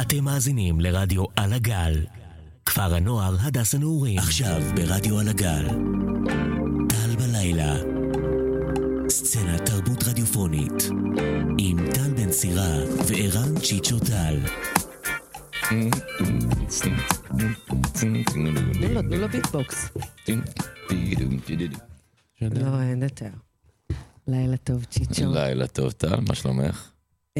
אתם מאזינים לרדיו על הגל. כפר הנוער הדס הנעורים. עכשיו ברדיו על הגל. טל בלילה. סצנת תרבות רדיופונית. עם טל בן סירה וערן צ'יצ'ו טל. תנו לו ביטבוקס. לא, אין יותר. לילה טוב, צ'יצ'ו. לילה טוב, טל, מה שלומך?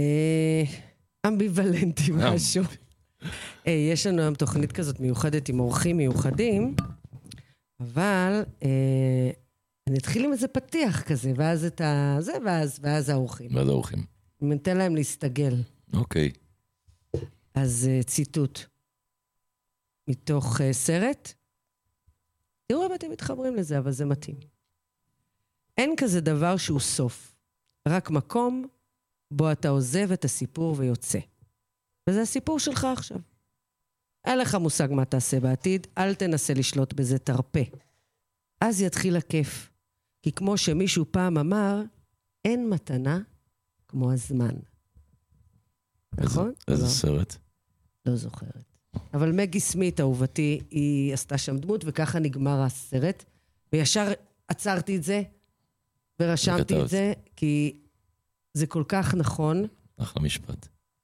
אמביוולנטי משהו. יש לנו היום תוכנית כזאת מיוחדת עם אורחים מיוחדים, אבל אני אתחיל עם איזה פתיח כזה, ואז את זה, ואז האורחים. ואז האורחים. ניתן להם להסתגל. אוקיי. אז ציטוט. מתוך סרט. תראו אם אתם מתחברים לזה, אבל זה מתאים. אין כזה דבר שהוא סוף. רק מקום בו אתה עוזב את הסיפור ויוצא. וזה הסיפור שלך עכשיו. אין לך מושג מה תעשה בעתיד, אל תנסה לשלוט בזה, תרפה. אז יתחיל הכיף. כי כמו שמישהו פעם אמר, אין מתנה כמו הזמן. נכון? איזה לא. סרט? לא זוכרת. אבל מגי סמית, אהובתי, היא עשתה שם דמות, וככה נגמר הסרט. וישר עצרתי את זה, ורשמתי את זה, כי זה כל כך נכון. אחלה משפט.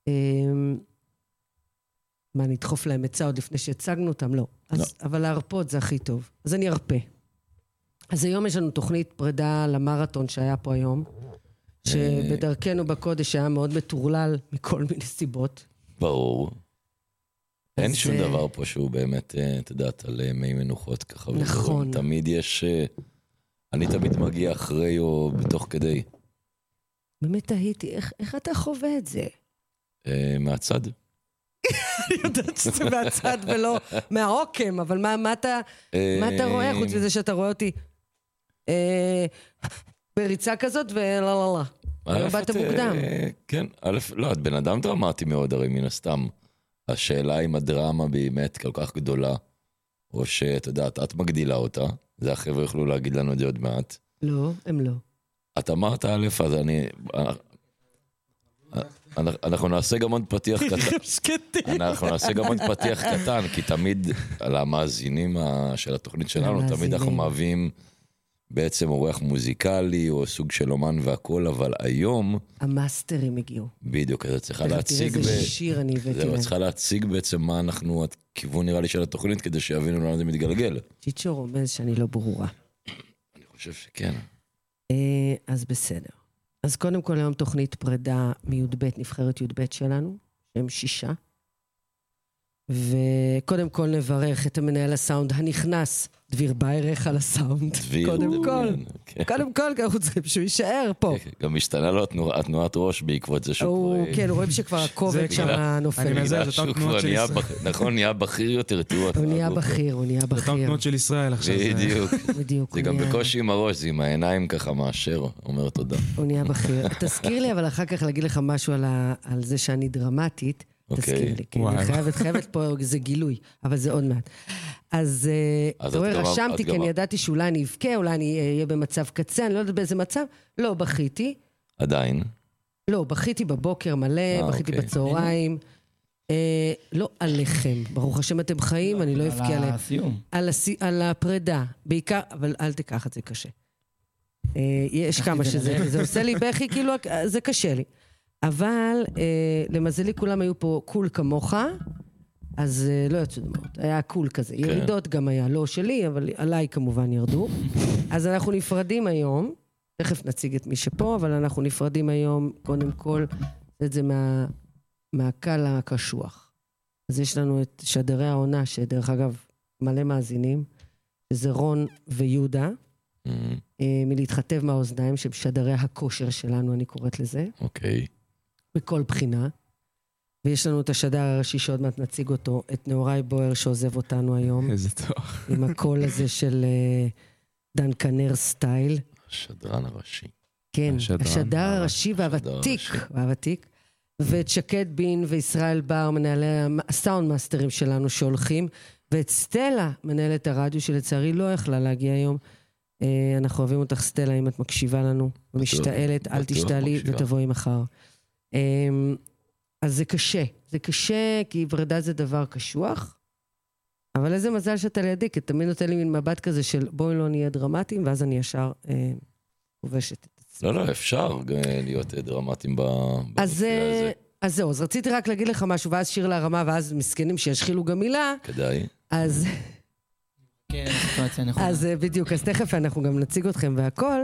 מה, נדחוף להם עצה עוד לפני שהצגנו אותם? לא. אבל להרפות זה הכי טוב. אז אני ארפה. אז היום יש לנו תוכנית פרידה למרתון שהיה פה היום, שבדרכנו בקודש היה מאוד מטורלל מכל מיני סיבות. ברור. אין שום דבר פה שהוא באמת, את יודעת, על מי מנוחות ככה. נכון. תמיד יש, אני תמיד מגיע אחרי או בתוך כדי. באמת תהיתי, איך אתה חווה את זה? מהצד. אני יודעת שזה מהצד ולא מהעוקם, אבל מה אתה רואה חוץ מזה שאתה רואה אותי בריצה כזאת ולא. היום באת מוקדם. כן, לא, את בן אדם דרמטי מאוד, הרי מן הסתם. השאלה אם הדרמה באמת כל כך גדולה, או שאת יודעת, את מגדילה אותה, זה החבר'ה יוכלו להגיד לנו את זה עוד מעט. לא, הם לא. את אמרת א', אז אנחנו נעשה גם עוד פתיח קטן. אנחנו נעשה גם עוד פתיח קטן, כי תמיד על המאזינים של התוכנית שלנו, תמיד אנחנו מביאים בעצם אורח מוזיקלי, או סוג של אומן והכל, אבל היום המאסטרים הגיעו. בדיוק, אז את צריכה להציג תראה איזה שיר אני הבאתי להם. את צריכה להציג בעצם מה אנחנו, הכיוון נראה לי של התוכנית, כדי שיבינו לאן זה מתגלגל. צ'יצ'ו רומז שאני לא ברורה. אני חושב שכן. אז בסדר. אז קודם כל היום תוכנית פרידה מי"ב, נבחרת י"ב שלנו, שהם 6. וקודם כל נברך את המנהל הסאונד הנכנס, דביר ביירך על הסאונד. קודם כל, כי אנחנו צריכים שהוא יישאר פה. גם משתנה לו התנועת ראש בעקבות זה שהוא כבר... כן, רואים שכבר הכובד שם נופל. אני מזהה, זאת תנועות של ישראל. נכון, נהיה בכיר יותר, תראו. הוא נהיה בכיר. זאת תנועות של ישראל עכשיו. בדיוק. זה גם בקושי עם הראש, זה עם העיניים ככה מאשר, אומר תודה. הוא נהיה בכיר. תזכיר לי, אבל אחר כך להגיד לך משהו על זה שאני דרמטית. תזכיר לי, כי אני חייבת פה, זה גילוי, אבל זה עוד מעט. אז אתה רואה, רשמתי, כי אני ידעתי שאולי אני אבכה, אולי אני אהיה במצב קצה, אני לא יודעת באיזה מצב, לא, בכיתי. עדיין? לא, בכיתי בבוקר מלא, בכיתי בצהריים. לא עליכם, ברוך השם אתם חיים, אני לא אבכה עליהם. על הסיום. על הפרידה, בעיקר, אבל אל תיקח את זה קשה. יש כמה שזה עושה לי בכי, כאילו, זה קשה לי. אבל למזלי כולם היו פה קול כמוך, אז לא יצאו דמעות, היה קול כזה. ירידות גם היה, לא שלי, אבל עליי כמובן ירדו. אז אנחנו נפרדים היום, תכף נציג את מי שפה, אבל אנחנו נפרדים היום, קודם כל, את זה מהקל הקשוח. אז יש לנו את שדרי העונה, שדרך אגב מלא מאזינים, שזה רון ויהודה, מלהתחתב מהאוזניים, שבשדרי הכושר שלנו, אני קוראת לזה. אוקיי. בכל בחינה. ויש לנו את השדר הראשי שעוד מעט נציג אותו, את נאורי בוער שעוזב אותנו היום. איזה טוב. עם הקול הזה של דן כנר סטייל. השדרן הראשי. כן, השדר הראשי והוותיק. ואת שקד בין וישראל בר, מנהלי הסאונד מאסטרים שלנו שהולכים, ואת סטלה, מנהלת הרדיו שלצערי לא יכלה להגיע היום. אנחנו אוהבים אותך סטלה, אם את מקשיבה לנו, ומשתעלת, אל תשתעלי ותבואי מחר. אז זה קשה, כי פרידה זה דבר קשוח, אבל איזה מזל שאתה לידי, כי תמיד נותן לי מין מבט כזה של בואי לא נהיה דרמטיים, ואז אני ישר חובשת את עצמי. לא, אפשר להיות דרמטיים במקרה הזה. אז זהו, אז רציתי רק להגיד לך משהו, ואז שיר להרמה, ואז מסכנים שישחילו גם מילה. כדאי. אז... כן, הסיטואציה נכונה. אז בדיוק, אז תכף אנחנו גם נציג אתכם והכל.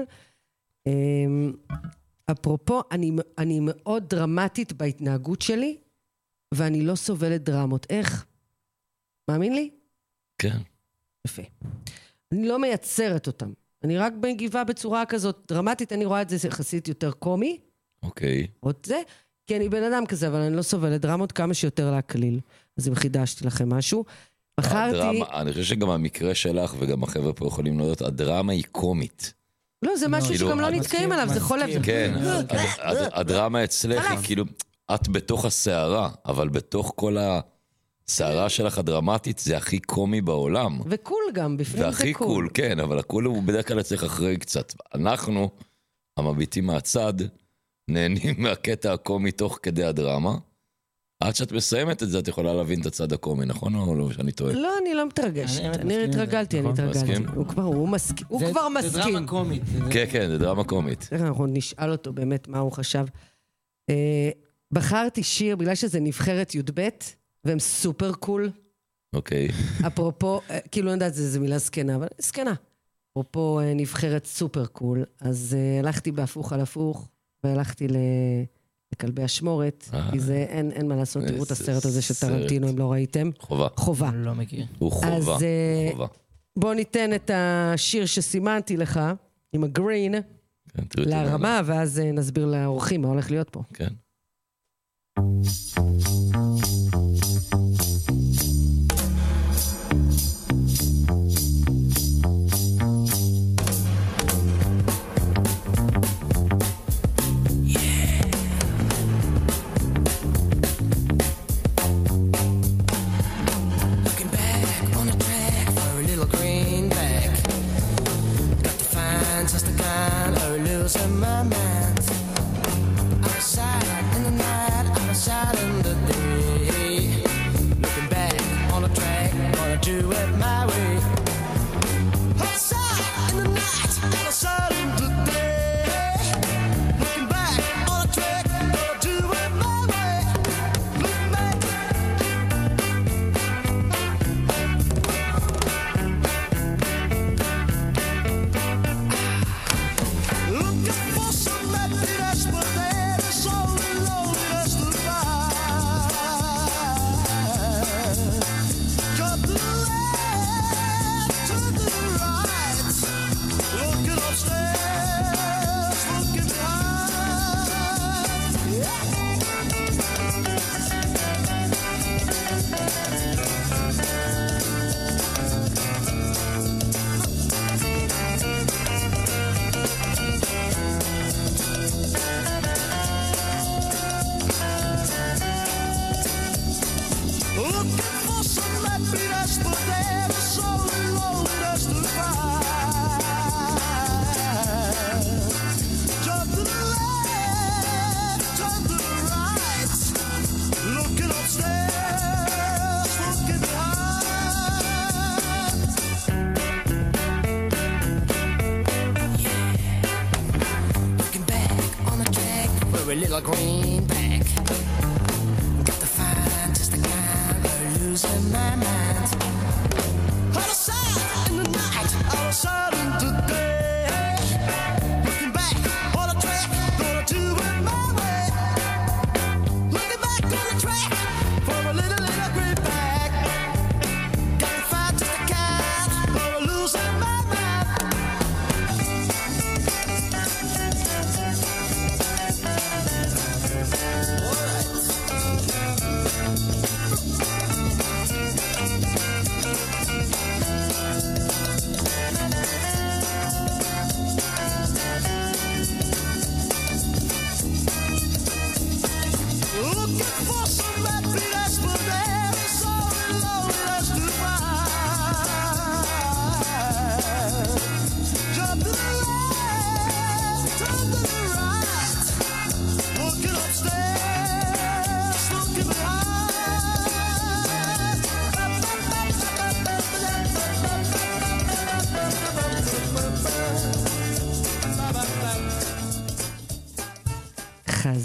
אפרופו, אני מאוד דרמטית בהתנהגות שלי, ואני לא סובלת דרמות. איך? מאמין לי? כן. יפה. אני לא מייצרת אותם. אני רק מגיבה בצורה כזאת דרמטית, אני רואה את זה יחסית יותר קומי. אוקיי. עוד זה, כי אני בן אדם כזה, אבל אני לא סובלת דרמות כמה שיותר להקליל. אז אם חידשתי לכם משהו. בחרתי... אני חושב שגם המקרה שלך, וגם החבר'ה פה יכולים לדעת, הדרמה היא קומית. לא, זה משהו שגם לא נתקעים עליו, זה חולף. כן, הדרמה אצלך היא כאילו, את בתוך הסערה, אבל בתוך כל הסערה שלך הדרמטית, זה הכי קומי בעולם. וקול גם, בפנים זה קול. והכי קול, כן, אבל הקול הוא בדרך כלל אצלך אחרי קצת. אנחנו, המביטים מהצד, נהנים מהקטע הקומי תוך כדי הדרמה. עד שאת מסיימת את זה, את יכולה להבין את הצד הקומי, נכון או לא, שאני טועה? לא, אני לא מתרגשת. אני התרגלתי. הוא כבר מסכים. זה דרמה קומית. כן, זה דרמה קומית. אנחנו נשאל אותו באמת מה הוא חשב. בחרתי שיר, בגלל שזה נבחרת י"ב, והם סופר קול. אוקיי. אפרופו, כאילו אני יודעת, זה מילה סקנה, אבל סקנה. אפרופו נבחרת סופר קול, אז הלכתי בהפוך על הפוך, והלכתי לכלבי השמורת, כי זה אין מה לעשות, תראו את הסרט הזה של טרנטינו, אם לא ראיתם. חובה. לא מכיר. הוא חובה. אז בוא ניתן את השיר שסימנתי לך, עם הגרין, להרמה, ואז נסביר לאורחים מה הולך להיות פה. כן.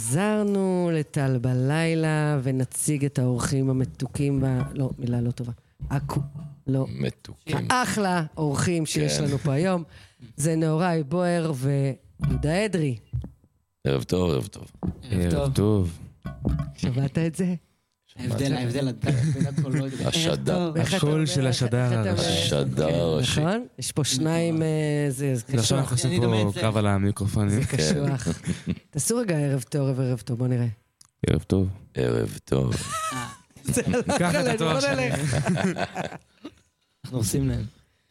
חזרנו לטל בלילה, ונציג את האורחים המתוקים, לא, מילה לא טובה. לא. מתוקים. אחלה אורחים שיש לנו פה היום. זה נאורי בוער ויהודה אדרי. ערב טוב, ערב טוב. ערב טוב. שמעת את זה? ההבדל בין הקולות. השדר. הקול של השדר. השדר הראשי. נכון? יש פה שניים, זה קשוח. עכשיו אנחנו עושים פה קרב על המיקרופונים. זה קשוח. תעשו רגע ערב טוב, ערב טוב, בוא נראה. ערב טוב. ערב טוב. קח את התואר שלי. אנחנו עושים להם.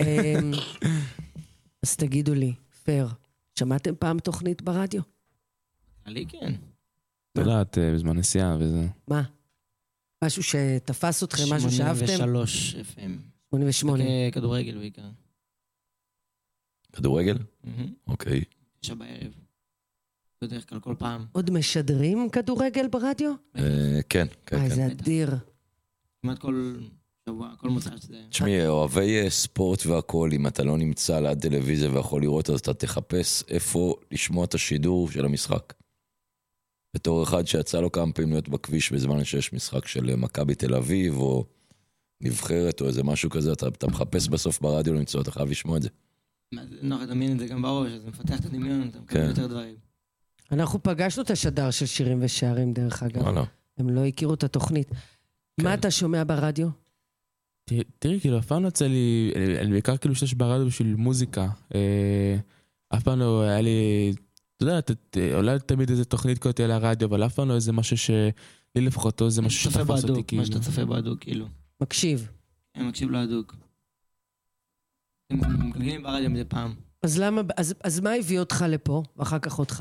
אז תגידו לי, פר, שמעתם פעם תוכנית ברדיו? לי כן. יודעת, בזמן נסיעה וזה. מה? משהו שתפס אתכם, משהו שאהבתם? 83 FM. 88. כדורגל בעיקר. כדורגל? אוקיי. 9 בערב. בדרך כלל כל פעם. עוד משדרים כדורגל ברדיו? כן, כן. זה אדיר. כמעט כל שבוע, כל מוצא שזה... תשמעי, אוהבי ספורט והכל, אם אתה לא נמצא ליד טלוויזיה ויכול לראות, אז אתה תחפש איפה לשמוע את השידור של המשחק. בתור אחד שיצא לו כמה פעמים להיות בכביש בזמן שיש משחק של מכבי תל אביב, או נבחרת, או איזה משהו כזה, אתה מחפש בסוף ברדיו למצוא, אתה חייב לשמוע את זה. נוח, תדמיין את זה גם בראש, אז זה מפתח את הדמיון, אתה מקבל יותר דברים. אנחנו פגשנו את השדר של שירים ושערים, דרך אגב. הם לא הכירו את התוכנית. מה אתה שומע ברדיו? תראי, כאילו, אף פעם לא יצא לי, אני בעיקר כאילו שיש ברדיו בשביל מוזיקה. אף פעם לא היה לי, אתה יודע, אולי תמיד איזה תוכנית כזאת על הרדיו, אבל אף פעם לא איזה משהו שלי לפחות, או איזה משהו שתפס אותי, כאילו. מה שאתה צופה בהדוק, כאילו. מקשיב. אני מקשיב להדוק. הם מגלגלים ברדיו מדי פעם. אז מה הביא אותך לפה, ואחר כך אותך?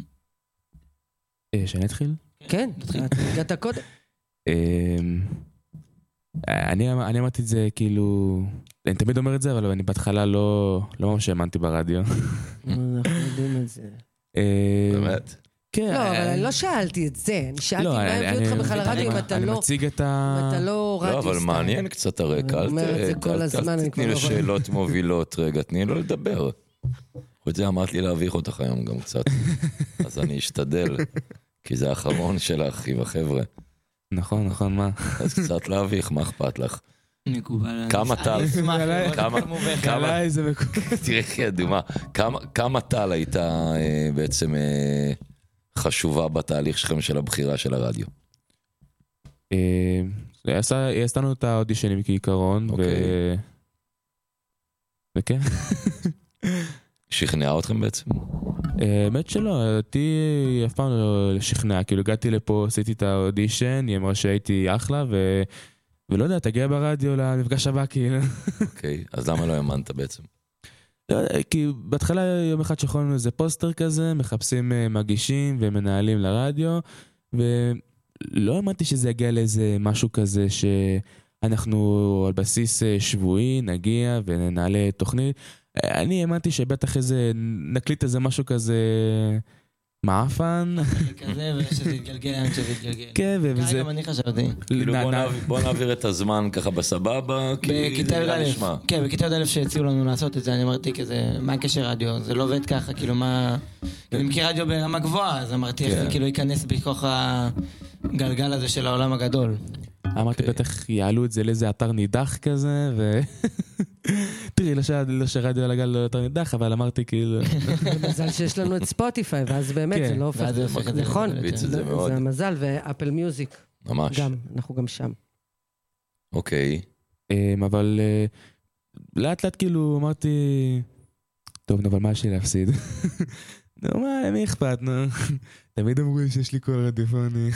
שאני אתחיל? כן, הגעת קודם. אני אמרתי את זה כאילו, אני תמיד אומר את זה, אבל אני בהתחלה לא ממש האמנתי ברדיו. אנחנו יודעים את זה. באמת? לא, אבל אני לא שאלתי את זה. אני שאלתי מה הביא אותך בכלל לרדיו, אם אתה לא רדיו. לא, אבל מעניין קצת הרקע. אל תתני לשאלות מובילות רגע, תני לו לדבר. חוץ זה אמרת לי להביך אותך היום גם קצת. אז אני אשתדל, כי זה האחרון שלך עם החבר'ה. נכון, מה? אז קצת להביך, מה אכפת לך? מקובל. כמה טל? עליי זה מקובל. תראה איך היא אדומה. כמה טל הייתה בעצם חשובה בתהליך שלכם של הבחירה של הרדיו? עשינו את האודישנים כעיקרון, וכן. שכנעה אתכם בעצם? האמת שלא, אותי אף פעם לא לשכנע, כאילו הגעתי לפה, עשיתי את האודישן, היא אמרה שהייתי אחלה, ולא יודע, תגיע ברדיו למפגש הבא, כאילו. אוקיי, אז למה לא האמנת בעצם? כי בהתחלה יום אחד שכולנו איזה פוסטר כזה, מחפשים מגישים ומנהלים לרדיו, ולא האמנתי שזה יגיע לאיזה משהו כזה שאנחנו על בסיס שבועי נגיע ונעלה תוכנית. אני האמנתי שבטח איזה נקליט איזה משהו כזה מעפן. כזה ושזה יתגלגל, כן, וזה... גם אני חשבתי. כאילו בוא נעביר את הזמן ככה בסבבה, בכיתה י"א. כן, בכיתה י"א שהציעו לנו לעשות את זה, אני אמרתי כזה, מה הקשר רדיו? זה לא עובד ככה, כאילו מה... אני מכיר רדיו ברמה גבוהה, אז אמרתי איך זה כאילו ייכנס בכוח הגלגל הזה של העולם הגדול. אמרתי בטח יעלו את זה לאיזה אתר נידח כזה, ו... תראי, לא שרדיו על הגל לא יותר נידח, אבל אמרתי כאילו... מזל שיש לנו את ספוטיפיי, ואז באמת זה לא הופך... נכון, זה המזל, ואפל מיוזיק. ממש. אנחנו גם שם. אוקיי. אבל לאט לאט כאילו אמרתי, טוב, אבל מה יש לי להפסיד? נו, מה, מי אכפת, נו? תמיד אמרו לי שיש לי קול רדיופוני.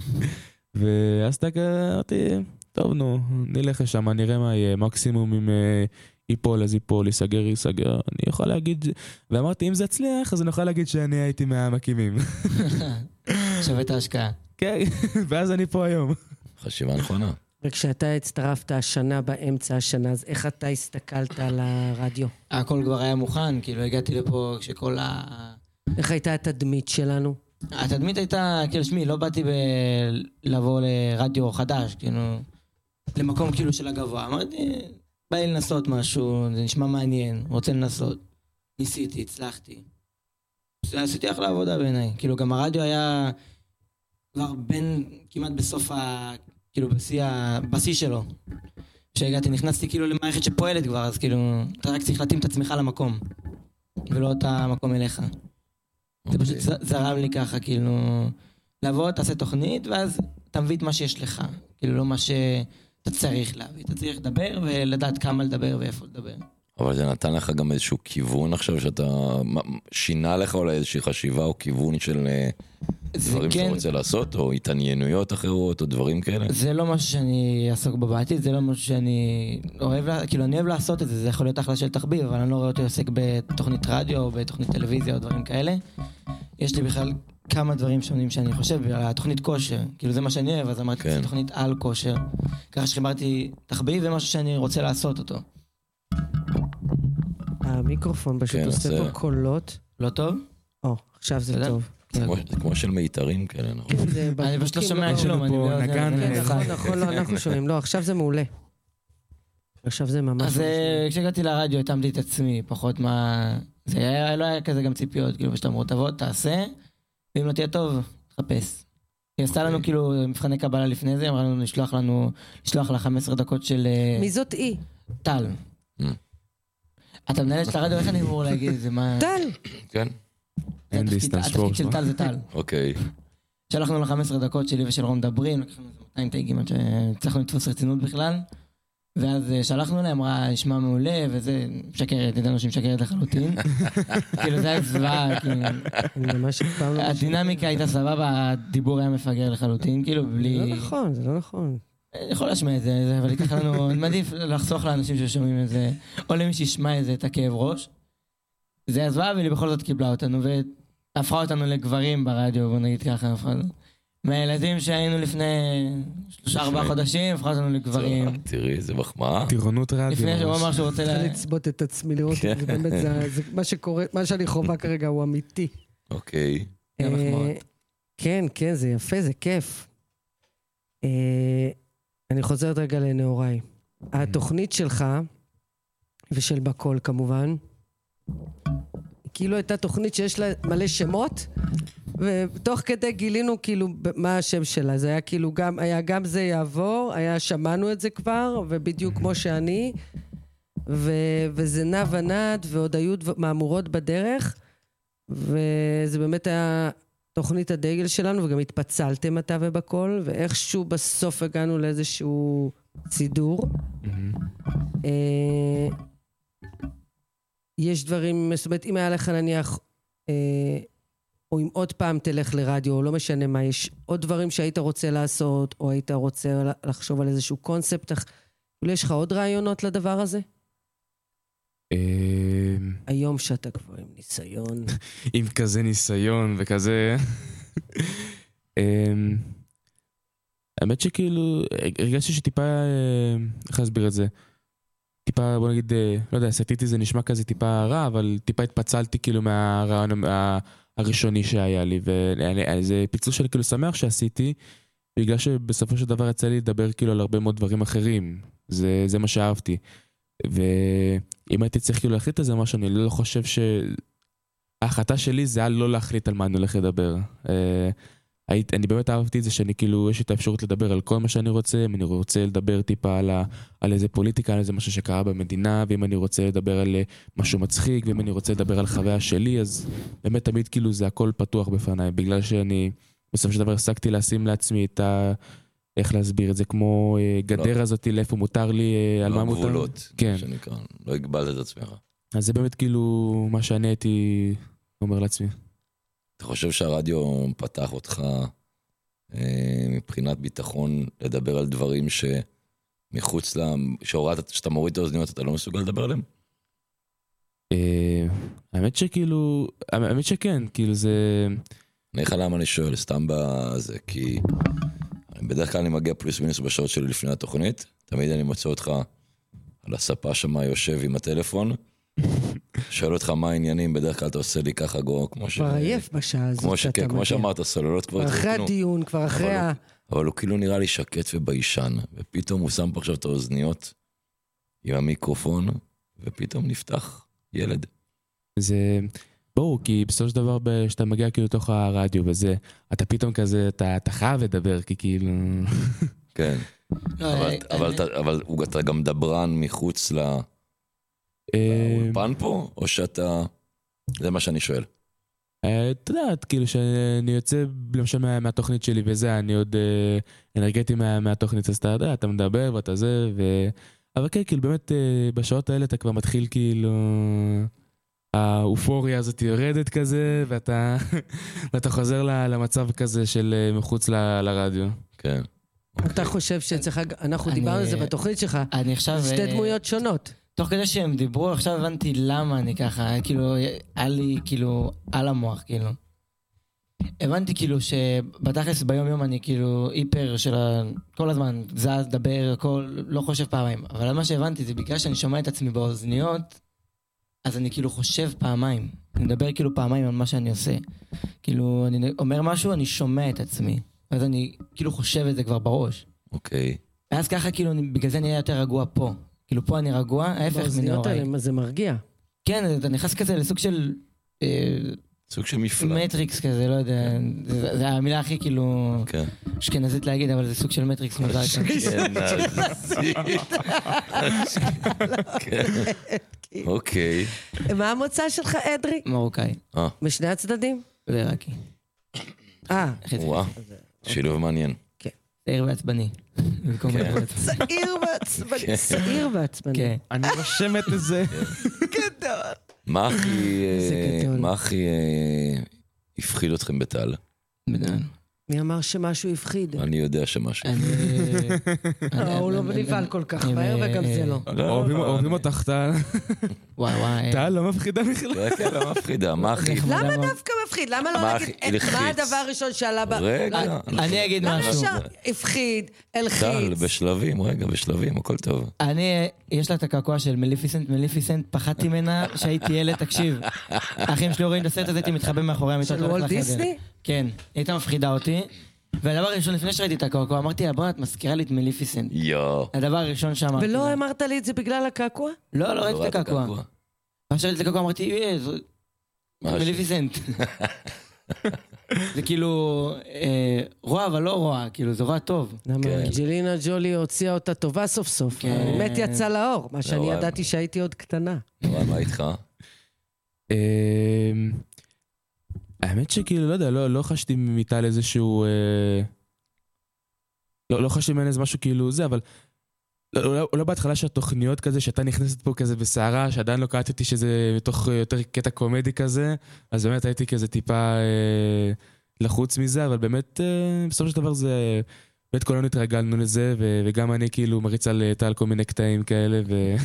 ואז אמרתי, טוב, נו, נלך לשם, נראה מה יהיה, מקסימום אם ייפול, אז ייפול, ייסגר, אני יכול להגיד, ואמרתי, אם זה הצליח, אז אני יכול להגיד שאני הייתי מהמקימים. שווה את ההשקעה. כן, ואז אני פה היום. חשיבה נכונה. וכשאתה הצטרפת השנה באמצע השנה, אז איך אתה הסתכלת על הרדיו? הכל כבר היה מוכן, כאילו הגעתי לפה כשכל ה... איך הייתה התדמית שלנו? התדמית הייתה, כאילו שמי, לא באתי לבוא לרדיו חדש, כאילו, למקום כאילו של הגבוה. אמרתי, בא לי לנסות משהו, זה נשמע מעניין, רוצה לנסות. ניסיתי, הצלחתי. עשיתי אחלה עבודה בעיניי. כאילו גם הרדיו היה כבר כמעט בסוף כאילו בשיא שלו. כשהגעתי, נכנסתי כאילו למערכת שפועלת כבר, אז כאילו, אתה רק צריך להתאים את עצמך למקום, ולא את המקום אליך. זה פשוט זרם לי ככה, כאילו, לעבוד, תעשה תוכנית, ואז אתה מביא את מה שיש לך. כאילו, לא מה שאתה צריך להביא. אתה צריך לדבר, ולדעת כמה לדבר ואיפה לדבר. אבל זה נתן לך גם איזשהו כיוון עכשיו, שאתה שינה לך אולי איזושהי חשיבה או כיוון של דברים שאתה רוצה לעשות, או התעניינויות אחרות, או דברים כאלה? זה לא משהו שאני אעסוק בבעתית, זה לא משהו שאני אוהב, כאילו אני אוהב לעשות את זה, זה יכול להיות אחלה של תחביב, אבל אני לא רואה אותי עוסק בתוכנית רדיו, או בתוכנית טלוויזיה, או דברים כאלה. יש לי בכלל כמה דברים שונים שאני חושב, על התוכנית כושר, כאילו זה מה שאני אוהב, אז אמרתי, זה תוכנית על כושר, ככה שחיברתי תחביב ומשהו שאני רוצה לעשות אותו. המיקרופון פשוט עושה פה קולות. לא טוב? עכשיו זה טוב. זה כמו של מיתרים כאלה, נכון? אני פשוט לא שומע שלום, אני נכון, לא, אנחנו שומעים. לא, עכשיו זה מעולה. עכשיו זה ממש... אז כשהגעתי לרדיו, התאמתי את עצמי, פחות מה... זה לא היה כזה גם ציפיות, כאילו, שאתה אמרו, תבוא, תעשה, ואם לא תהיה טוב, תחפש. היא עשתה לנו כאילו מבחני קבלה לפני זה, אמרה לנו לשלוח לה 15 דקות של... מי זאת היא? טל. אתה מנהל את הרדיו, איך אני אמור להגיד את זה? טל! כן. התפקיד של טל זה טל. אוקיי. שלחנו לה 15 דקות שלי ושל רום דברים, לקחנו 200 תייגים עד שהצלחנו לתפוס רצינות בכלל, ואז שלחנו לה, אמרה, נשמע מעולה, וזה משקרת, ידענו שהיא משקרת לחלוטין. כאילו זה היה זוועה, כאילו... הדינמיקה הייתה סבבה, הדיבור היה מפגר לחלוטין, כאילו בלי... זה לא נכון, זה לא נכון. אני יכול להשמע את זה, אבל ייקח לנו, מעדיף לחסוך לאנשים ששומעים את זה, או למי שישמע את זה, את הכאב ראש. זה הזוועה, אבל היא בכל זאת קיבלה אותנו, והפכה אותנו לגברים ברדיו, בוא נגיד ככה, מהילדים שהיינו לפני 3-4 חודשים, הפכה אותנו לגברים. תראי, זה מחמאה. טירונות רדיו. לפני שהוא אמר שהוא רוצה לצבות את עצמי, לראות את זה, באמת, מה שקורה, מה שאני חובה כרגע הוא אמיתי. אוקיי. כן, כן, זה יפה, זה כיף. אני חוזרת רגע לנאוריי. התוכנית שלך, ושל בקול כמובן, כאילו הייתה תוכנית שיש לה מלא שמות, ותוך כדי גילינו כאילו מה השם שלה. זה היה כאילו גם זה יעבור, שמענו את זה כבר, ובדיוק כמו שאני, וזה נע ונד, ועוד היו מאמורות בדרך, וזה באמת היה תוכנית הדגל שלנו, וגם התפצלתם אתה ובקול, ואיכשהו בסוף הגענו לאיזשהו סידור. יש דברים, זאת אומרת, אם היה לך נניח, או אם עוד פעם תלך לרדיו, או לא משנה מה, יש עוד דברים שהיית רוצה לעשות, או היית רוצה לחשוב על איזשהו קונספט, אולי יש לך עוד רעיונות לדבר הזה? היום שאתה כבר עם ניסיון. עם כזה ניסיון וכזה... האמת שכאילו, הרגשתי שטיפה, איך להסביר את זה? טיפה, בוא נגיד, לא יודע, סרטיתי זה נשמע כזה טיפה רע, אבל טיפה התפצלתי כאילו מהרעיון הראשוני שהיה לי, וזה פיצול שאני כאילו שמח שעשיתי, בגלל שבסופו של דבר יצא לי לדבר כאילו על הרבה מאוד דברים אחרים. זה מה שאהבתי. ואם הייתי צריך כאילו להחליט על זה משהו, אני לא חושב ההחלטה שלי זה היה לא להחליט על מה אני הולך לדבר. אני באמת אהבתי את זה שאני כאילו, יש לי את האפשרות לדבר על כל מה שאני רוצה, אם אני רוצה לדבר טיפה על איזה פוליטיקה, על איזה משהו שקרה במדינה, ואם אני רוצה לדבר על משהו מצחיק, ואם אני רוצה לדבר על חוויה שלי, אז באמת תמיד כאילו זה הכל פתוח בפניי, בגלל שאני בסוף של דבר הפסקתי לשים לעצמי את איך להסביר את זה, כמו גדר הזאת, לאיפה מותר לי, על מה מותר. לא גבולות, שנקרא, לא הגבלת את עצמך. אז זה באמת כאילו מה שאני הייתי אומר לעצמי. אתה חושב שהרדיו פתח אותך מבחינת ביטחון לדבר על דברים שמחוץ שאתה מוריד את האוזניות אתה לא מסוגל לדבר עליהם? האמת שכן, כאילו זה... אני איך למה אני שואל, סתם בזה, כי בדרך כלל אני מגיע פלוס מינוס בשעות שלי לפני התוכנית, תמיד אני מוצא אותך על הספה שמה יושב עם הטלפון, שואל אותך מה העניינים, בדרך כלל אתה עושה לי ככה גו, כמו כבר עייף בשעה הזאת שאתה מגיע. כמו שאמרת, הסוללות כבר התרוקנו. אחרי הדיון, כבר אחרי אבל הוא כאילו נראה לי שקט וביישן, ופתאום הוא שם פה עכשיו את האוזניות עם המיקרופון, ופתאום נפתח ילד. זה, ברור, כי בסופו של דבר, כשאתה מגיע כאילו לתוך הרדיו וזה, אתה פתאום כזה, אתה חייב לדבר, כי כאילו... כן. אבל אתה גם דברן מחוץ לאולפן פה, או שאתה... זה מה שאני שואל. אתה יודע, כאילו שאני יוצא למשל מהתוכנית שלי וזה, אני עוד אנרגטי מהתוכנית, אז אתה יודע, אתה מדבר ואתה זה, אבל כן, כאילו באמת בשעות האלה אתה כבר מתחיל כאילו... האופוריה הזאת יורדת כזה, ואתה חוזר למצב כזה של מחוץ לרדיו. כן. אתה חושב שצריך... אנחנו דיברנו על זה בתוכנית שלך. אני עכשיו... שתי דמויות שונות. תוך כדי שהם דיברו, עכשיו הבנתי למה אני ככה, כאילו, היה לי כאילו על המוח, כאילו. הבנתי כאילו שבתכלס ביום יום אני כאילו היפר של כל הזמן, זז, דבר, הכל, לא חושב פעמיים. אבל מה שהבנתי זה בגלל שאני שומע את עצמי באוזניות, אז אני כאילו חושב פעמיים. אני מדבר כאילו פעמיים על מה שאני עושה. כאילו, אני אומר משהו, אני שומע את עצמי. אז אני כאילו חושב את זה כבר בראש. אוקיי. ואז ככה כאילו, בגלל זה אני אהיה יותר רגוע פה. כאילו פה אני רגוע, ההפך מנהוריי. זה מרגיע. כן, אתה נכנס כזה לסוג של... סוג של מפלא. מטריקס כזה, לא יודע. זה המילה הכי כאילו... אשכנזית להגיד, אבל זה סוג של מטריקס מוזר. אשכנזית. אוקיי. מה המוצא שלך, אדרי? מרוקאי. משני הצדדים? ועיראקי. וואו, שילוב מעניין. צעיר ועצבני. צעיר ועצבני. אני רושמת את זה. גדול. מה הכי הפחיד אתכם בטל? מי אמר שמשהו הפחיד? אני יודע שמשהו. הוא לא נבהל כל כך מהר וגם זה לא. אוהבים אותך, טל. וואי. טל לא מפחידה בכלל. כן, לא מפחידה. למה דווקא מפחיד? למה לא להגיד מה הדבר הראשון שעלה ב... רגע. אני אגיד משהו. הפחיד, אלחיץ. טל, בשלבים, רגע, בשלבים, הכל טוב. יש לה את הקעקוע של מליפיסנט, פחדתי ממנה שהייתי ילד, תקשיב. האחים שלי רואים את הסרט הזה, הייתי מתחבא מאחורי המיטות. של וולט דיסני? כן, הייתה מפחידה אותי. והדבר הראשון, לפני שראיתי את הקעקוע, אמרתי לה, בוא, את מזכירה לי את מליפיסנט. הדבר הראשון שאמרתי. ולא אמרת לי את זה בגלל הקעקוע? לא ראיתי את הקעקוע. עכשיו ראיתי את הקעקוע, אמרתי, מליפיסנט. זה כאילו רוע, אבל לא רוע, כאילו זה רוע טוב. אנג'לינה ג'ולי הוציאה אותה טובה סוף סוף. באמת יצא לאור, מה שאני ידעתי שהייתי עוד קטנה. מה איתך? האמת שכאילו, לא יודע, לא חשתי מיטל איזשהו... לא חשתי ממנו איזה משהו כאילו זה, אבל... לא בהתחלה שהתוכניות כזה, שאתה נכנסת פה כזה בסערה, שעדיין לא קראתי שזה מתוך יותר קטע קומדי כזה, אז באמת הייתי כזה טיפה לחוץ מזה, אבל באמת בסופו של דבר זה... באמת כולנו התרגלנו לזה, וגם אני כאילו מריץ על טל כל מיני קטעים כאלה,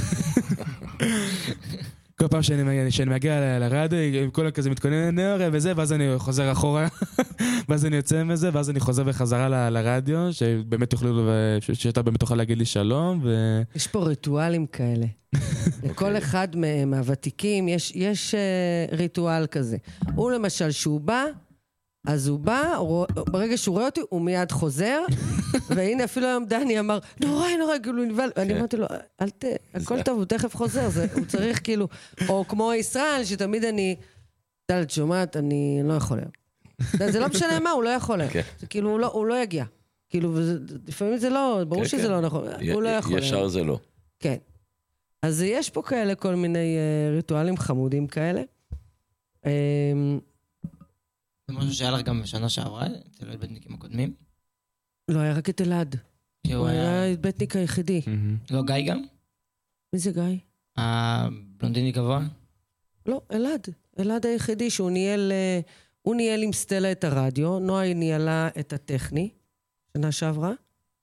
כל פעם שאני מגיע לרדיו, כל כזה מתכונן נאורה וזה, ואז אני חוזר אחורה, ואז אני יוצא מזה, ואז אני חוזר בחזרה לרדיו, שבאמת יוכלו, שאתה באמת תוכל להגיד לי שלום. יש פה ריטואלים כאלה. לכל אחד מהוותיקים יש ריטואל כזה. הוא למשל, שהוא בא, אז הוא בא, ברגע שהוא רואה אותי, הוא מיד חוזר, והנה אפילו היום דני אמר, נורא, כאילו נבל, אני אמרתי לו, הכל טוב, הוא תכף חוזר, הוא צריך כאילו, או כמו ישראל, שתמיד אני, טל, שומעת, אני לא יכול היום. זה לא משנה מה, הוא לא יכול היום. זה כאילו, הוא לא יגיע. כאילו, לפעמים זה לא, ברור שזה לא נכון, הוא לא יכול היום. ישר זה לא. כן. אז יש פה כאלה, כל מיני ריטואלים חמודים כאלה. זה משהו שהיה לך גם בשנה שעברה, אצל הבטניקים הקודמים? לא, היה רק את אלעד. הוא היה הבטניק היחידי. לא גיא גם? מי זה גיא? הבלונדיני גבוה? לא, אלעד היחידי שהוא ניהל עם סטלה את הרדיו, נועה ניהלה את הטכני, שנה שעברה,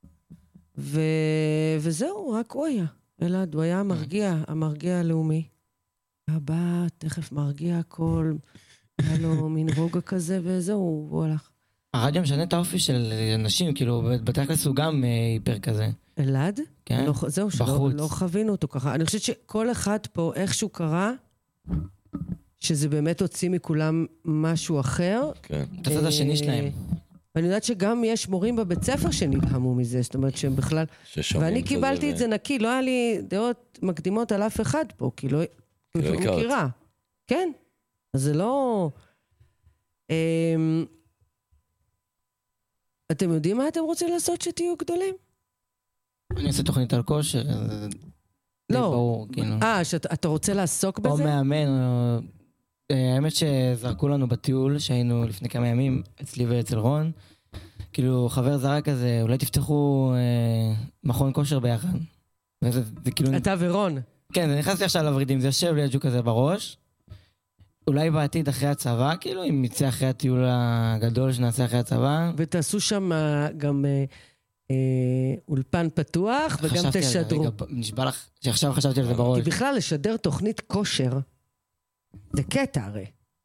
וזהו, רק הוא היה. אלעד, הוא היה המרגיע הלאומי. הבא, תכף מרגיע הכל... היה לו מין רוגע כזה, וזהו, הוא הלך. הרדיו משנה את האופי של אנשים, כאילו, בתכלס הוא גם היפר כזה. אלעד? כן. זהו, שלא חווינו אותו ככה. אני חושבת שכל אחד פה, איכשהו קרה, שזה באמת הוציא מכולם משהו אחר. כן. את הצד השני שלהם. ואני יודעת שגם יש מורים בבית ספר שנדהמו מזה, זאת אומרת שהם בכלל... ואני קיבלתי את זה נקי, לא היה לי דעות מקדימות על אף אחד פה, כי לא מכירה. כן. אז זה לא... אתם יודעים מה אתם רוצים לעשות שתהיו גדולים? אני עושה תוכנית על כושר, לא. שאתה רוצה לעסוק בזה? או מאמן, האמת שזרקו לנו בטיול, שהיינו לפני כמה ימים, אצלי ואצל רון, כאילו חבר זרק כזה, אולי תפתחו מכון כושר ביחד. אתה ורון. כן, נכנסתי עכשיו לורידים, זה יושב לידג'ו כזה בראש. אולי בעתיד אחרי הצבא, כאילו, אם יצא אחרי הטיול הגדול שנעשה אחרי הצבא. ותעשו שם גם אולפן פתוח, וגם תשדרו. נשבע לך שעכשיו חשבתי על זה בראש. כי בכלל לשדר תוכנית כושר, זה קטע הרי.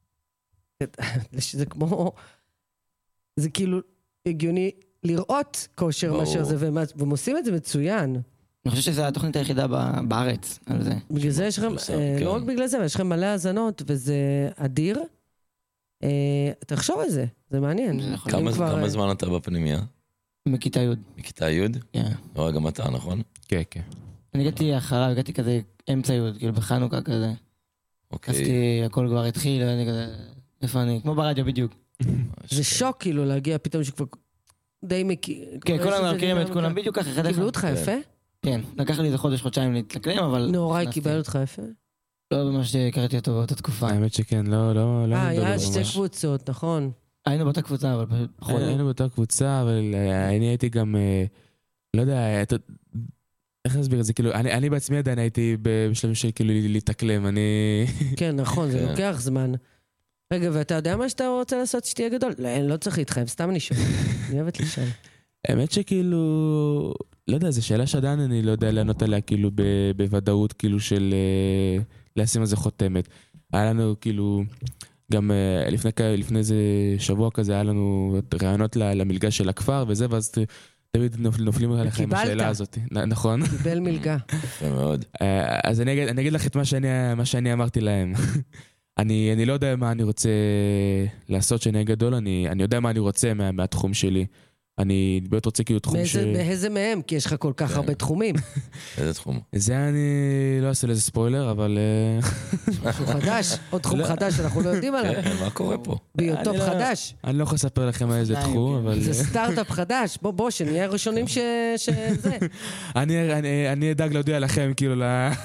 זה כמו... זה כאילו הגיוני לראות כושר מאשר זה, והם עושים את זה מצוין. אני חושב שזו התוכנית היחידה בארץ על זה. בגלל זה יש לכם, לא רק בגלל זה, אבל יש לכם מלא האזנות, וזה אדיר. תחשוב על זה, זה מעניין. כמה זמן אתה בפנימיה? מכיתה י'. מכיתה י'? כן. לא, גם אתה, נכון? כן, כן. אני הגעתי אחריו, הגעתי כזה אמצע י', כאילו בחנוכה כזה. אוקיי. עשיתי, הכל כבר התחיל, ואני כזה, איפה אני? כמו ברדיו בדיוק. זה שוק כאילו להגיע פתאום שכבר די מכיר. כן, כולם מכירים את כולם בדיוק ככה. קיבלו אותך יפה? כן, לקח לי איזה חודש-חודשיים להתקלם, אבל... נוראי קיבל אותך יפה? לא ממש שקראתי אותו באותה תקופה. האמת שכן, לא... היה שתי קבוצות, נכון. היינו באותה קבוצה, אבל פחות... היינו באותה קבוצה, אבל אני הייתי גם... לא יודע, איך נסביר את זה? כאילו, אני בעצמי עדיין הייתי בשלבים של כאילו להתקלם, אני... כן, נכון, זה לוקח זמן. רגע, ואתה יודע מה שאתה רוצה לעשות שתהיה גדול? לא צריך להתחייב, סתם אני שואל. אני אוהבת לשאול. האמת שכאילו... לא יודע, זו שאלה שעדיין אני לא יודע לענות עליה כאילו בוודאות, כאילו של לשים על זה חותמת. היה לנו כאילו, גם לפני איזה שבוע כזה, היה לנו רעיונות למלגה של הכפר וזה, ואז תמיד נופלים עליכם השאלה הזאת. נכון? קיבל מלגה. יפה מאוד. אז אני אגיד לך את מה שאני אמרתי להם. אני לא יודע מה אני רוצה לעשות שאני אהיה גדול, אני יודע מה אני רוצה מהתחום שלי. אני באמת רוצה כאילו תחום באיזה מהם? כי יש לך כל כך הרבה תחומים. איזה תחום? זה אני לא אעשה לזה ספוילר, אבל... משהו חדש, עוד תחום חדש, אנחנו לא יודעים עליו. כן, מה קורה פה? ביוטופ חדש. אני לא יכול לספר לכם על איזה תחום, אבל... זה סטארט-אפ חדש, בוא, שנהיה ראשונים שזה. אני אדאג להודיע לכם, כאילו,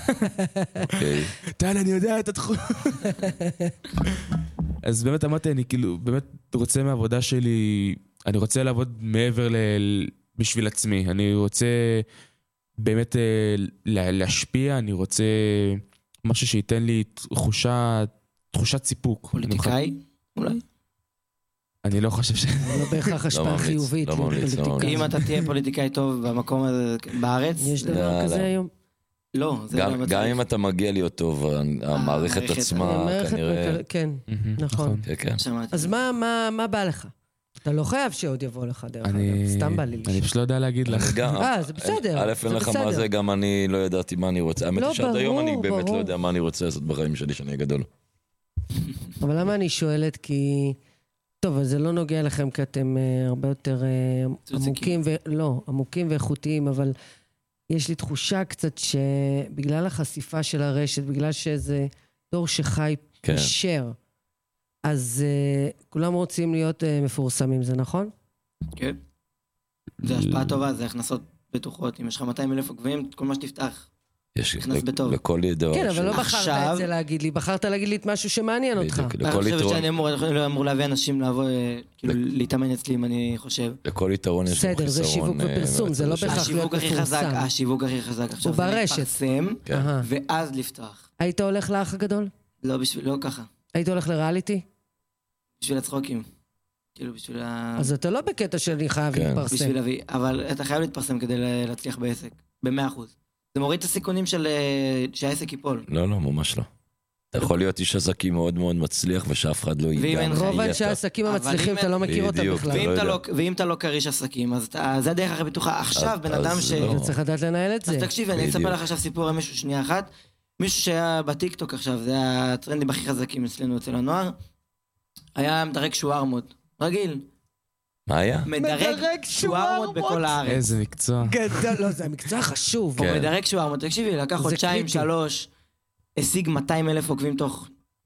טל, אני יודע את התחום. אז באמת אמרתי, אני כאילו, באמת רוצה מהעבודה שלי... אני רוצה לעבוד מעבר בשביל עצמי. אני רוצה באמת להשפיע, אני רוצה משהו שייתן לי תחושת סיפוק. פוליטיקאי? אולי? אני לא חושב לא בהכרח השפעה חיובית. אם אתה תהיה פוליטיקאי טוב במקום הזה בארץ... יש דבר כזה היום? לא, זה לא מצליח. גם אם אתה מגיע להיות טוב, המערכת עצמה כנראה... כן, נכון. אז מה בא לך? אתה לא חייב שעוד יבוא לך דרך אגב, סתם בא לי לשאול. אני פשוט לא יודע להגיד לך. זה בסדר. א' אין לך מה זה, גם אני לא ידעתי מה אני רוצה. האמת היא שעד היום אני באמת לא יודע מה אני רוצה לעשות בחיים שלי שאני גדול. אבל למה אני שואלת? כי... טוב, אז זה לא נוגע לכם כי אתם הרבה יותר עמוקים ואיכותיים, אבל יש לי תחושה קצת שבגלל החשיפה של הרשת, בגלל שזה דור שחי פשר, אז כולם רוצים להיות מפורסמים, זה נכון? כן. זה השפעה טובה, זה הכנסות בטוחות. אם יש לך 200,000 עוקבים, כל מה שתפתח, נכנס בטוב. לכל ידוע. כן, אבל לא בחרת את זה להגיד לי, בחרת להגיד לי את משהו שמעניין אותך. אני חושב שאני אמור להביא אנשים לבוא, כאילו להתאמן אצלי, אם אני חושב. לכל יתרון יש חיסרון. בסדר, זה שיווק ופרסום, זה לא בהכרח להיות מפורסם. השיווק הכי חזק. הוא ברשת. לפרסם, ואז לפתוח. היית הולך לאח הגדול? לא ככה. היית הולך לריאליטי? בשביל הצחוקים. כאילו בשביל אז אתה לא בקטע שאני חייב להתפרסם. בשביל להביא, אבל אתה חייב להתפרסם כדי להצליח בעסק. ב100%. זה מוריד את הסיכונים שהעסק ייפול. לא, ממש לא. אתה יכול להיות איש עסקים מאוד מאוד מצליח ושאף אחד לא ידע. רוב אנשי העסקים המצליחים אתה לא מכיר אותם בכלל. ואם אתה לא קריש עסקים, אז זה הדרך הכי בטוחה. עכשיו בן אדם אתה צריך לדעת לנהל את זה. אז תקשיב, אני אספר לך עכשיו סיפור על מישהו שנייה אחת. מישהו שהיה בטיקטוק עכשיו, זה הטרנדים הכי חזקים אצלנו, אצל הנוער. היה מדרג שוארמות. רגיל. מה היה? מדרג שוארמות בכל הארץ. איזה מקצוע. גדול, לא, זה מקצוע חשוב. הוא מדרג שוארמות, תקשיבי, לקח חודשיים, 3, השיג 200,000 עוקבים תוך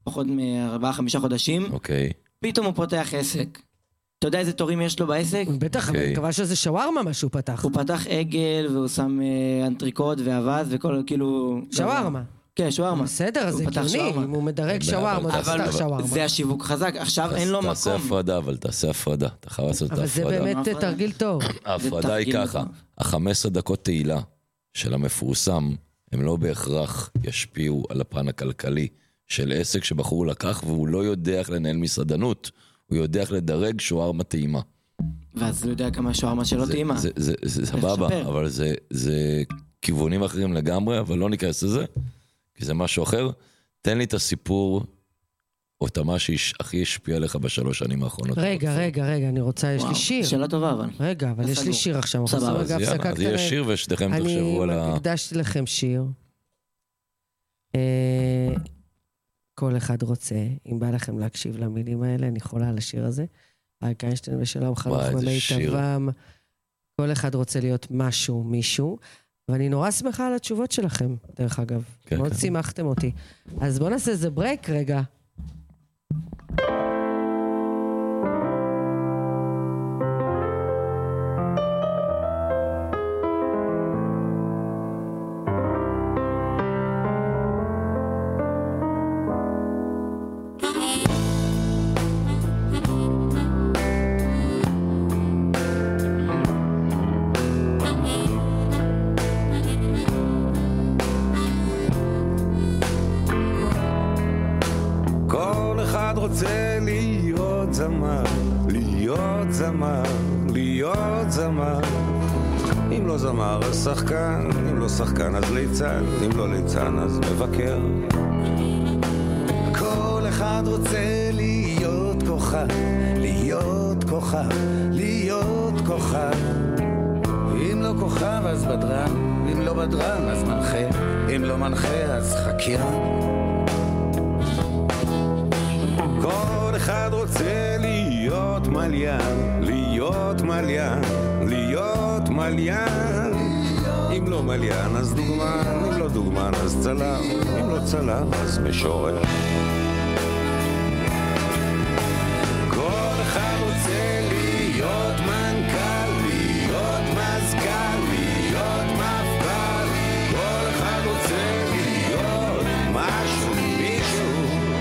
פחות מ4-5 חודשים. אוקיי. פתאום הוא פותח עסק. אתה יודע איזה תורים יש לו בעסק? בטח, אבל אני מקווה שזה שווארמה מה שהוא פתח. הוא פתח עגל, והוא שם אנטריקוט ואבז, וכל כאילו... שווארמה. כן, שווארמה. בסדר, זה הגיוני, אם הוא מדרג שווארמה, אבל זה השיווק חזק, עכשיו אין לו מקום. תעשה הפרדה, אבל תעשה הפרדה. אתה חייב לעשות את ההפרדה. אבל זה באמת תרגיל טוב. ההפרדה היא ככה, 15 דקות תהילה של המפורסם, הם לא בהכרח ישפיעו על הפן הכלכלי של עסק שבחור לקח, והוא לא יודע איך לנהל מסעדנות, הוא יודע איך לדרג שווארמה טעימה. ואז הוא יודע כמה שווארמה שלא טעימה. זה סבבה, אבל זה כיוונים אחרים לגמרי, אבל לא ניכנס לזה, כי זה משהו אחר. תן לי את הסיפור, או את מה שהכי השפיע עליך בשלוש שנים האחרונות. רגע, אני רוצה, יש לי שיר. שאלה טובה, אבל. רגע, אבל יש לי שיר עכשיו. סבבה, אז יהיה שיר ושתיכם תחשבו על ה... אני הקדשתי לכם שיר. כל אחד רוצה, אם בא לכם להקשיב למילים האלה, אני יכולה על השיר הזה. אריק איינשטיין ושלום חנוך במיטבם. כל אחד רוצה להיות משהו, מישהו. ואני נורא שמחה על התשובות שלכם, דרך אגב. מאוד שימחתם אותי. אז בואו נעשה איזה ברייק רגע. רוצה להיות זמר, להיות זמר, להיות זמר. אם לא זמר אז שחקן, אם לא שחקן אז ליצן, אם לא ליצן אז מבקר. כל אחד רוצה להיות כוכב, להיות כוכב, להיות כוכב. אם לא כוכב אז בדרן, אם לא בדרן אז מנחה, אם לא מנחה אז חקירה. כל אחד רוצה להיות מליין, להיות מליין, להיות מליין. אם לא מליין אז דוגמן, אם לא דוגמן אז צלם, אם לא צלם אז משורר. כל אחד רוצה להיות מנכ"ל, להיות מזכ"ל, להיות מפכ"ל. כל אחד רוצה להיות משהו, מישהו.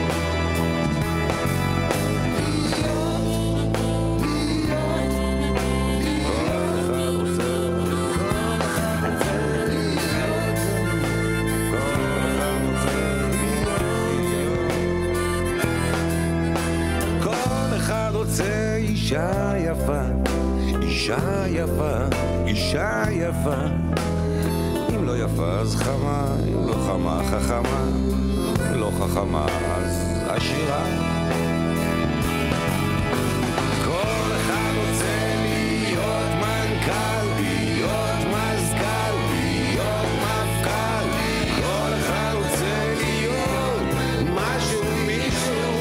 רוצה אישה יפה, אישה יפה, אישה יפה. אם לא יפה אז חמה, אם לא חמה חכמה, אם לא חכמה אז עשירה. כל אחד רוצה להיות מנכ"ל, להיות מזכ"ל, להיות מפכ"ל. כל אחד רוצה להיות משהו, מישהו.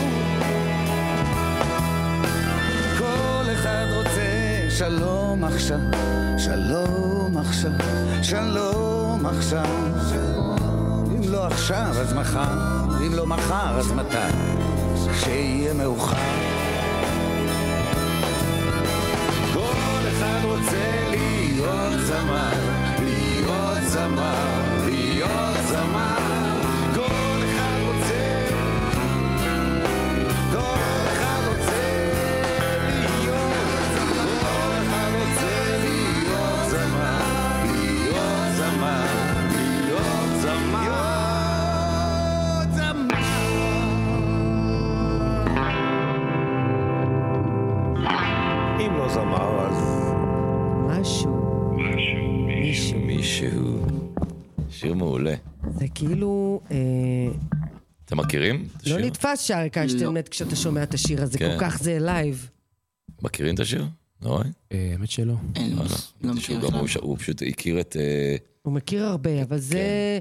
שלום עכשיו, שלום עכשיו, שלום עכשיו. אם לא עכשיו אז מחר, אם לא מחר אז מתי, כשיהיה מאוחר. כל אחד רוצה להיות זמר, להיות זמר, להיות זמר. כל אחד רוצה, כל אחד רוצה זמר אז משהו, מישהו. שיר מעולה. זה כאילו אתם מכירים? לא נתפס שאריק איינשטיין מת כשאתה שומע את השיר הזה, כל כך זה לייב. מכירים את השיר? לא רואה? האמת שלא. לא מכיר בכלל. הוא פשוט הכיר את... הוא מכיר הרבה, אבל זה...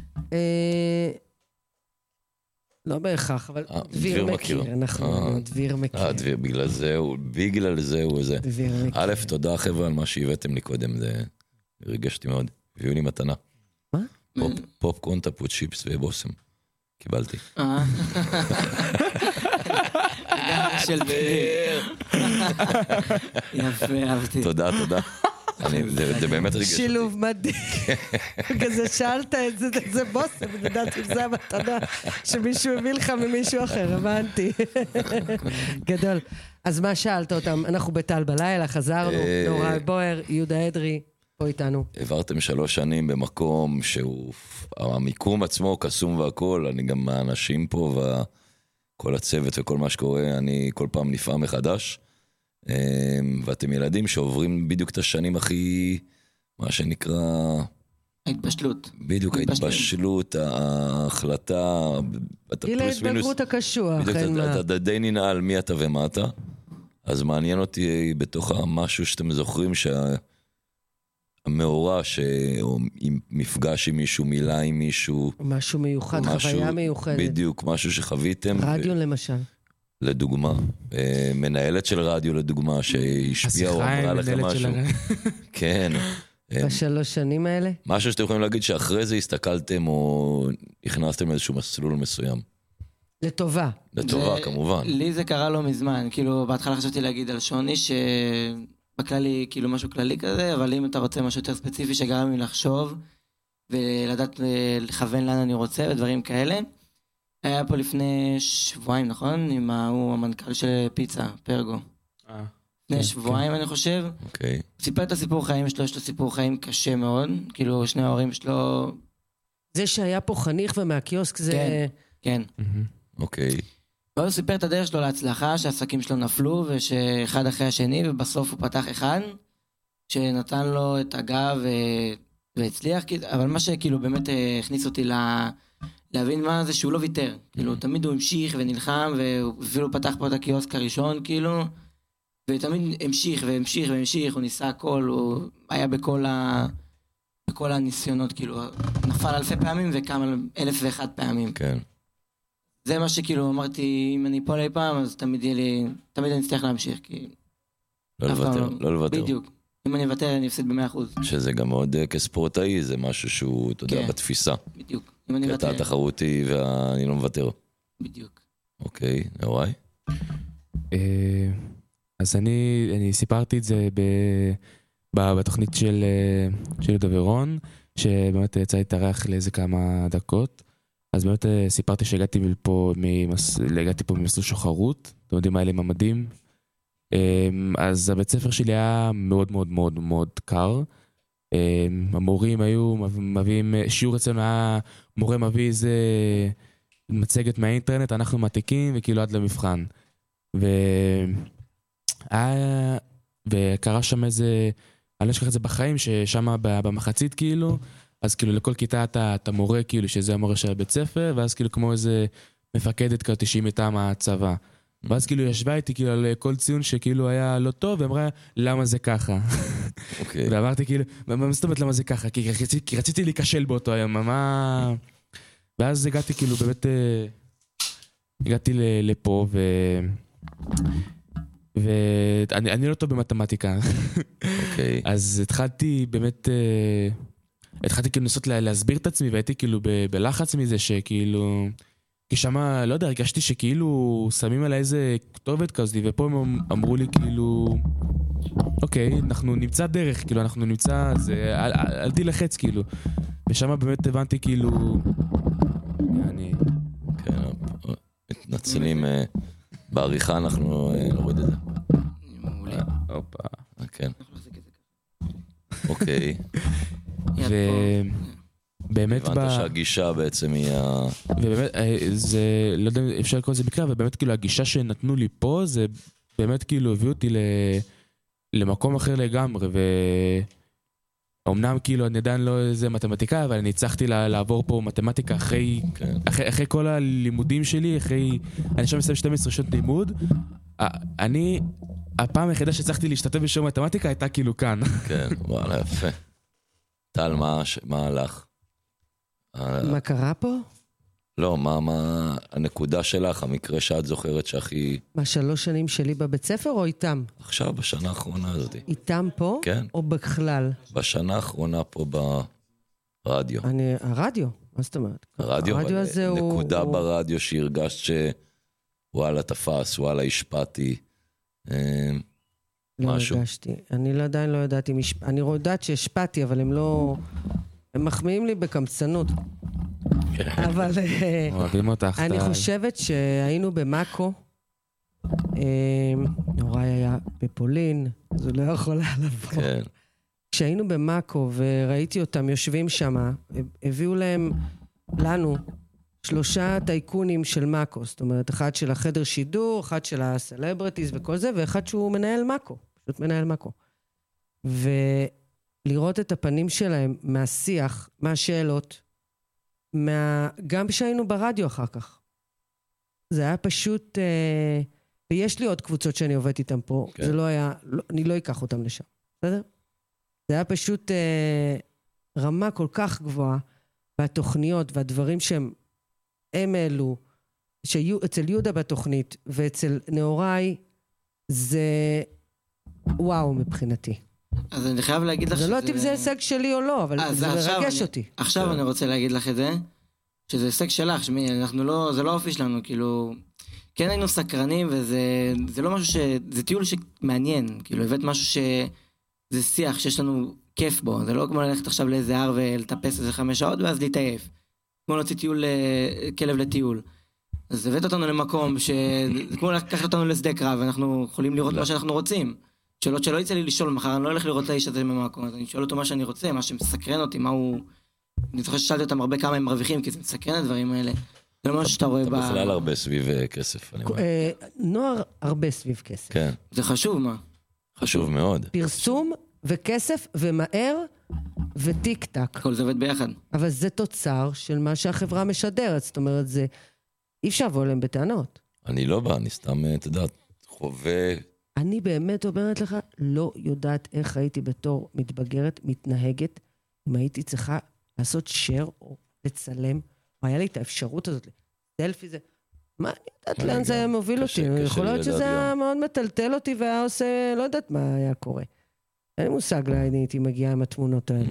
לא בהכרח, אבל דביר מכיר. אנחנו דביר מכיר. בגלל זה הוא זה. א', תודה חבר'ה על מה שהבאתם לי קודם, זה ריגשתי מאוד. הביאו לי מתנה. מה? פופקורן, טפות, צ'יפס ובוסם. קיבלתי. של יפה, אהבתי. תודה. זה באמת רגש. שילוב מדהים. כזה שאלת את זה, זה בוסם, אני יודעת אם זה המתנה שמישהו הביא לך ממישהו אחר, הבנתי. גדול. אז מה שאלת אותם? אנחנו בטל בלילה, חזרנו, נורא בוער, יהודה אדרי, פה איתנו. עברתם 3 שנים במקום שהוא, המיקום עצמו קסום והכל, אני גם מהאנשים פה וכל הצוות וכל מה שקורה, אני כל פעם נפעם מחדש. ואתם ילדים שעוברים בדיוק את השנים הכי, מה שנקרא... ההתבשלות. בדיוק, ההתבשלות, ההחלטה... גיל ההתבגרות הקשוח. אתה די ננעל מי אתה ומה אתה, אז מעניין אותי בתוך המשהו שאתם זוכרים שהמאורע, או מפגש עם מישהו, מילה עם מישהו... משהו מיוחד, חוויה מיוחדת. בדיוק, משהו שחוויתם. רדיו למשל. לדוגמה, מנהלת של רדיו לדוגמה, שהשפיעה או אמרה לכם משהו. כן. ב3 שנים האלה? משהו שאתם יכולים להגיד שאחרי זה הסתכלתם או הכנסתם איזשהו מסלול מסוים. לטובה. לטובה, כמובן. לי זה קרה לא מזמן, כאילו בהתחלה חשבתי להגיד על שוני, שבכללי כאילו משהו כללי כזה, אבל אם אתה רוצה משהו יותר ספציפי שגרם לי לחשוב, ולדעת לכוון לאן אני רוצה ודברים כאלה, היה פה לפני שבועיים, נכון? עם הוא המנכ"ל של פיצה, פרגו. לפני שבועיים, אני חושב. אוקיי. סיפר את הסיפור חיים שלו, יש לו סיפור חיים קשה מאוד. כאילו, שני ההורים שלו... זה שהיה פה חניך ומהקיוסק זה... כן. אוקיי. והוא סיפר את הדרך שלו להצלחה, שהעסקים שלו נפלו, ושאחד אחרי השני, ובסוף הוא פתח אחד, שנתן לו את הגב והצליח. אבל מה שכאילו באמת הכניס אותי להבין מה זה שהוא לא ויתר, כאילו תמיד הוא המשיך ונלחם, ואפילו פתח פה את הקיוסק הראשון, כאילו, ותמיד המשיך והמשיך והמשיך, הוא ניסה הכל, הוא היה בכל הניסיונות, כאילו, נפל 1000 פעמים וקם 1001 פעמים. כן. זה מה שכאילו אמרתי, אם אני פה אי פעם, אז תמיד אני אצטרך להמשיך, כי... לא לוותר. בדיוק. אם אני אוותר, אני אפסיד ב100%. שזה גם מאוד כספורטאי, זה משהו שהוא, אתה יודע, בתפיסה. בדיוק. כי אתה תחרותי ואני לא מוותר. בדיוק. אוקיי, נוראי. אז אני סיפרתי את זה בתוכנית של יהודה ורון, שבאמת יצא להתארח לאיזה כמה דקות. אז באמת סיפרתי שהגעתי פה ממסלול שוחרות, אתם יודעים מה אלה ממדים. אז הבית ספר שלי היה מאוד מאוד מאוד מאוד קר. המורים היו מביאים, שיעור אצלנו היה, מורה מביא איזה מצגת מהאינטרנט, אנחנו מעתיקים וכאילו עד למבחן. וקרה שם איזה, אני לא אשכח את זה בחיים, ששם במחצית כאילו, אז כאילו לכל כיתה אתה מורה כאילו, שזה המורה של הבית ספר, ואז כאילו כמו איזה מפקדת כזאת שהיא מטעם הצבא. ואז כאילו ישבה איתי כאילו על כל ציון שכאילו היה לא טוב, ואמרה למה זה ככה. ואמרתי כאילו, מה זאת אומרת למה זה ככה? כי רציתי להיכשל באותו היום, מה... ואז הגעתי כאילו באמת, הגעתי לפה ואני לא טוב במתמטיקה. אז התחלתי באמת, התחלתי כאילו לנסות להסביר את עצמי, והייתי כאילו בלחץ מזה שכאילו... כי שמה, לא יודע, הרגשתי שכאילו שמים עליי איזה כתובת כזאת, ופה הם אמרו לי כאילו, אוקיי, אנחנו נמצא דרך, כאילו אנחנו נמצא, אל תלחץ כאילו. ושמה באמת הבנתי כאילו, אני... כן, מתנצלים, בעריכה אנחנו נוריד את זה. מעולה. אופה, כן. אוקיי. באמת הבנת שהגישה בעצם היא ובאמת, זה, לא יודע, אפשר לקרוא את זה בקרה, אבל באמת כאילו הגישה שנתנו לי פה, זה באמת כאילו הביא אותי למקום אחר לגמרי, ואומנם כאילו אני עדיין לא איזה מתמטיקה, אבל אני הצלחתי לעבור פה מתמטיקה אחרי כל הלימודים שלי, אני שם מסיים 12 שנות לימוד, הפעם היחידה שהצלחתי להשתתף בשיעור מתמטיקה הייתה כאילו כאן. כן, וואלה, יפה. טל, מה הלך? מה קרה פה? לא, מה הנקודה שלך, המקרה שאת זוכרת שהכי... מה, 3 שנים שלי בבית ספר או איתם? עכשיו, בשנה האחרונה הזאת. איתם פה? כן. או בכלל? בשנה האחרונה פה רדיו. הרדיו, מה זאת אומרת? הרדיו הזה הוא... נקודה ברדיו שהרגשת שוואלה תפס, וואלה השפעתי. לא משהו. הרגשתי. אני עדיין לא ידעתי, אני יודעת שהשפעתי, אבל הם לא... הם מחמיאים לי בקמצנות. אבל... אוהבים אותך. אני חושבת שהיינו במאקו, נוראי היה בפולין, אז הוא לא יכול היה לבוא. כן. כשהיינו במאקו וראיתי אותם יושבים שם, הביאו לנו 3 טייקונים של מאקו, זאת אומרת, אחד של החדר שידור, אחד של הסלבריטיז וכל זה, ואחד שהוא מנהל מאקו, פשוט מנהל מאקו. ולראות את הפנים שלהם מהשיח, מהשאלות, גם כשהיינו ברדיו אחר כך. זה היה פשוט, ויש לי עוד קבוצות שאני עובדת איתם פה, כן. זה לא היה, אני לא אקח אותם לשם, בסדר? זה היה פשוט רמה כל כך גבוהה, והתוכניות והדברים שהם העלו, אצל יהודה בתוכנית ואצל נאוריי, זה וואו מבחינתי. אז אני חייב להגיד לך שזה... זה לא יודעת אם זה הישג שלי או לא, אבל זה מרגש אותי. עכשיו אני רוצה להגיד לך את זה, שזה הישג שלך, אנחנו לא, זה לא אופי שלנו, כאילו, כן היינו סקרנים, וזה לא משהו זה טיול שמעניין, כאילו, הבאת משהו זה שיח שיש לנו כיף בו, זה לא כמו ללכת עכשיו לאיזה הר ולטפס איזה 5 שעות ואז להתעייף. כמו להוציא טיול, כלב לטיול. אז הבאת אותנו למקום זה כמו לקחת אותנו לשדה קרב, ואנחנו יכולים לראות מה שאנחנו רוצים. שאלות שלא יצא לי לשאול מחר, אני לא הולך לראות את האיש הזה במקום, אז אני שואל אותו מה שאני רוצה, מה שמסקרן אותי, מה הוא... אני זוכר ששאלתי אותם הרבה כמה הם מרוויחים, כי זה מסקרן הדברים האלה. זה לא משהו שאתה רואה אתה בכלל הרבה סביב כסף. נוער הרבה סביב כסף. כן. זה חשוב, מה? חשוב מאוד. פרסום וכסף ומהר וטיק טק. כל זה עובד ביחד. אבל זה תוצר של מה שהחברה משדרת. זאת אומרת, זה... אי אפשר לבוא להם בטענות. אני לא בא, אני סתם, אתה יודע, חווה... אני באמת אומרת לך, לא יודעת איך הייתי בתור מתבגרת, מתנהגת, אם הייתי צריכה לעשות שייר או לצלם, או היה לי את האפשרות הזאת, סלפי זה... מה אני יודעת לאן זה היה מוביל אותי? יכול להיות שזה היה מאוד מטלטל אותי והיה עושה, לא יודעת מה היה קורה. אין לי מושג אני הייתי מגיעה עם התמונות האלה.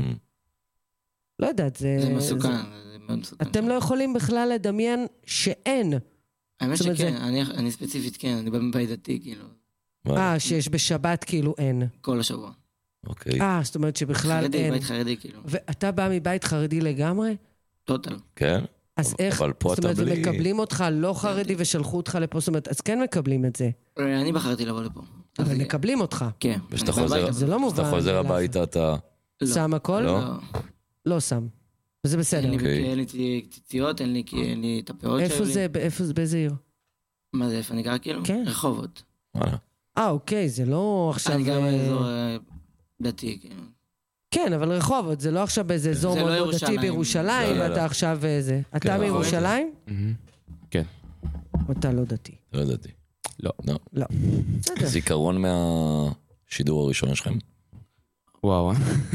לא יודעת, זה מסוכן. אתם לא יכולים בכלל לדמיין שאין. האמת שכן, אני ספציפית כן, אני בבית דתי כאילו. שיש בשבת כאילו אין. כל השבוע. אוקיי. זאת אומרת שבכלל אין. חרדי, בית חרדי כאילו. ואתה בא מבית חרדי לגמרי? טוטל. כן. אז איך, זאת אומרת, מקבלים אותך לא חרדי ושלחו אותך לפה, זאת אומרת, אז כן מקבלים את זה. אני בחרתי לבוא לפה. אבל מקבלים אותך. כן. זה לא מובן. כשאתה חוזר הביתה אתה... שם הכל? לא שם. וזה בסדר. אין לי ציציות, אין לי את הפאות שלי. איפה זה, באיזה עיר? מה זה, איפה אני גר כאילו? כן. רחובות. אוקיי, זה לא עכשיו... אני גר באזור דתי, כאילו. כן, אבל רחובות, זה לא עכשיו באיזה אזור מאוד דתי בירושלים, אתה עכשיו איזה... אתה מירושלים? כן. אתה לא דתי. לא דתי. לא. לא. זיכרון מהשידור הראשון שלכם? וואו.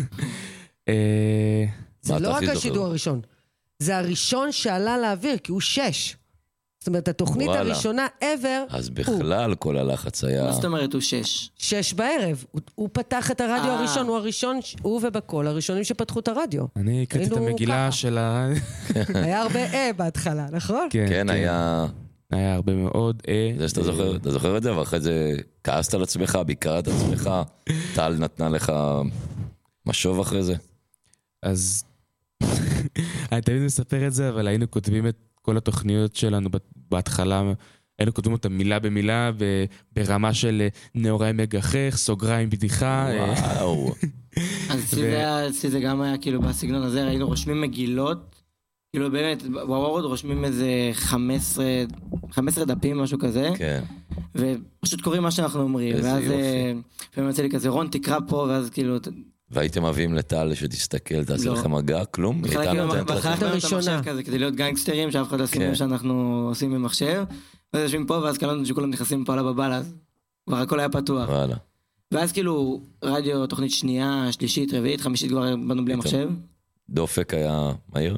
זה לא רק השידור הראשון. זה הראשון שעלה לאוויר, כי הוא 6. זאת אומרת, התוכנית הראשונה ever... אז בכלל כל הלחץ היה... מה זאת אומרת הוא 6? 6 בערב. הוא פתח את הרדיו הראשון, הוא הראשון, הוא ובכל הראשונים שפתחו את הרדיו. אני הקראתי את המגילה של ה... היה הרבה בהתחלה, נכון? כן, היה... היה הרבה מאוד זה שאתה זוכר, אתה זוכר את זה, ואחרי זה כעסת על עצמך, ביקרת עצמך, טל נתנה לך משוב אחרי זה. אז... אני תמיד מספר את זה, אבל היינו כותבים את כל התוכניות שלנו בהתחלה, היינו כותבים אותם מילה במילה, ברמה של נאוריי מגחך, סוגריים בדיחה. וואו. אז אצלי זה גם היה כאילו בסגנון הזה, היינו רושמים מגילות, כאילו באמת, בוורד רושמים איזה 15 דפים, משהו כזה. כן. ופשוט קוראים מה שאנחנו אומרים. ואז לפעמים יוצא לי כזה, רון תקרא פה, ואז כאילו... והייתם מביאים לטל שתסתכל, תעשה לכם מגע, כלום? בחלקנו את המחשב כזה, כדי להיות גנגסטרים, שאף אחד לא עושים מה שאנחנו עושים במחשב, ואז יושבים פה, ואז קלטנו שכולם נכנסים פה על הבבל, אז כבר הכל היה פתוח. ואז כאילו, רדיו, תוכנית שנייה, שלישית, רביעית, חמישית כבר באנו בלי מחשב. דופק היה מהיר?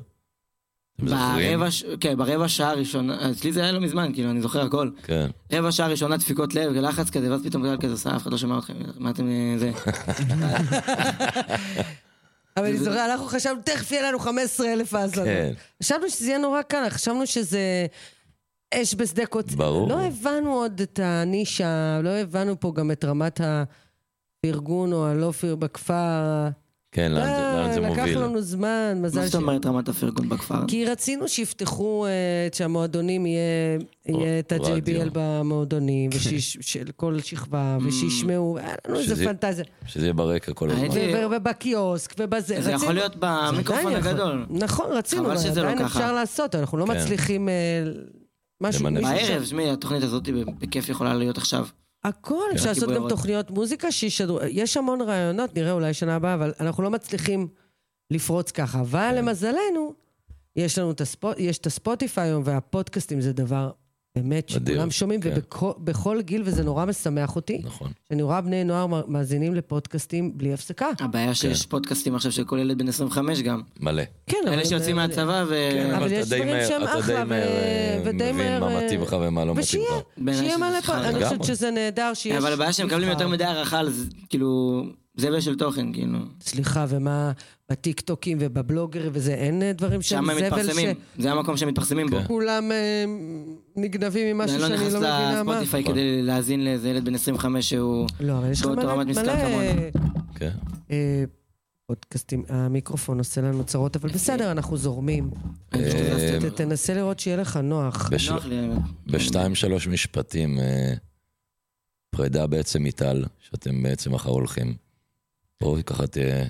ברבע שעה ראשונה, אצלי זה היה לא מזמן, כאילו, אני זוכר הכל. רבע שעה ראשונה דפיקות לב, לחץ כזה, ואז פתאום גדל כזה, אף אחד לא שמע אתכם, מה אתם זה? אבל אני זוכר, אנחנו חשבנו, תכף יהיה לנו 15,000 האזנות. חשבנו שזה יהיה נורא קל, חשבנו שזה אש בשדה קוצים. ברור. לא הבנו עוד את הנישה, לא הבנו פה גם את רמת הארגון או הלא בכפר. כן, לאן זה מוביל? לקח לנו זמן, מזל מה זאת אומרת רמת הפרגון בכפר? כי רצינו שיפתחו, שהמועדונים יהיה את ה-JBL במועדונים, של כל שכבה, ושישמעו, היה לנו איזה פנטזיה. שזה יהיה ברקע כל הזמן. ובקיוסק, ובזה. זה יכול להיות במיקרופון הגדול. נכון, רצינו, עדיין אפשר לעשות, אנחנו לא מצליחים משהו. בערב, שמי, התוכנית הזאת בכיף יכולה להיות עכשיו. הכל, אפשר לעשות גם תוכניות מוזיקה שישדרו, יש המון רעיונות, נראה אולי שנה הבאה, אבל אנחנו לא מצליחים לפרוץ ככה, אבל למזלנו, יש לנו את הספוטיפיי היום, והפודקאסטים זה דבר באמת שכולם שומעים, ובכל גיל, וזה נורא משמח אותי, שאני רואה בני נוער מאזינים לפודקאסטים בלי הפסקה. הבעיה שיש פודקאסטים עכשיו של כל ילד בן 25 גם. מלא. אלה שיוצאים מהצבא אבל יש דברים שהם אחלה, ודי מהר... מה מתאים לך ומה לא מתאים לך. שיהיה מלא פה, אני חושבת שזה נהדר שיש... אבל הבעיה שהם מקבלים יותר מדי הערכה, כאילו... זבל של תוכן, כאילו. סליחה, ומה בטיקטוקים ובבלוגרים וזה, אין דברים שהם זבל מתפרסמים. זה המקום שהם מתפרסמים בו. כולם נגנבים ממשהו שאני לא מבינה מה. אני לא נכנס לספוטיפיי כדי להאזין לאיזה ילד בן 25 שהוא באותו רמת מסקר כמונו. פודקאסטים, המיקרופון עושה לנו צרות, אבל בסדר, אנחנו זורמים. תנסה לראות שיהיה לך נוח. ב2-3 משפטים, פרידה בעצם איטל, שאתם בעצם אחר הולכים. בואו ככה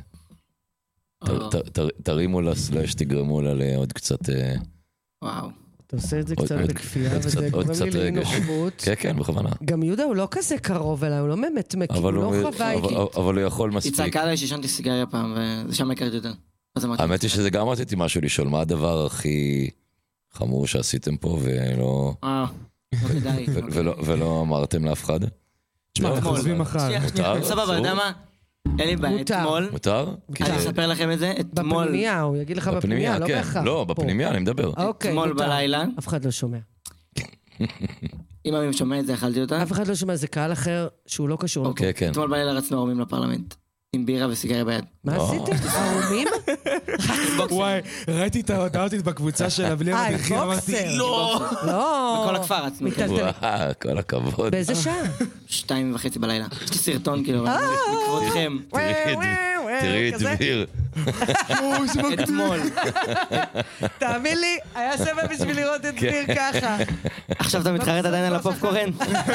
תרימו לה סלש, תגרמו לה לעוד קצת... וואו. אתה עושה את זה קצת בכפייה, וזה גורם לי לנוחמות. כן, כן, בכוונה. גם יהודה הוא לא כזה קרוב אליי, הוא לא ממתמק, הוא לא חווה איתי. אבל הוא יכול מספיק. היא צעקה עליי שישנתי סיגריה פעם, וזה שם הכרתי יותר. האמת היא שזה גם רציתי משהו לשאול, מה הדבר הכי חמור שעשיתם פה, ולא אמרתם לאף אחד? תשמע, חוזבים מחר. סבבה, אתה יודע מה? אין לי בעיה, אתמול. מותר? אני אספר לכם את זה, אתמול. בפנימיה, הוא יגיד לך בפנימיה, לא ככה. לא, בפנימיה, אני מדבר. אתמול בלילה. אף אחד לא שומע. אם אני שומע את זה, אכלתי אותה. אף אחד לא שומע, זה קהל אחר שהוא לא קשור לפה. אתמול בלילה רצנו ערומים לפרלמנט. עם בירה וסיגריה ביד. מה עשיתם? ערומים? וואי, ראיתי את ההודעות בקבוצה של הבלי המדריכים, אמרתי, לא! בכל הכפר עצמי. וואו, כל הכבוד. באיזה שעה? 2:30 בלילה. יש לי סרטון כאילו, לכבודכם. תראי את דביר. אתמול. תאמין לי, היה סבב בשביל לראות את דביר ככה. עכשיו אתה מתחרט עדיין על הפופקורן?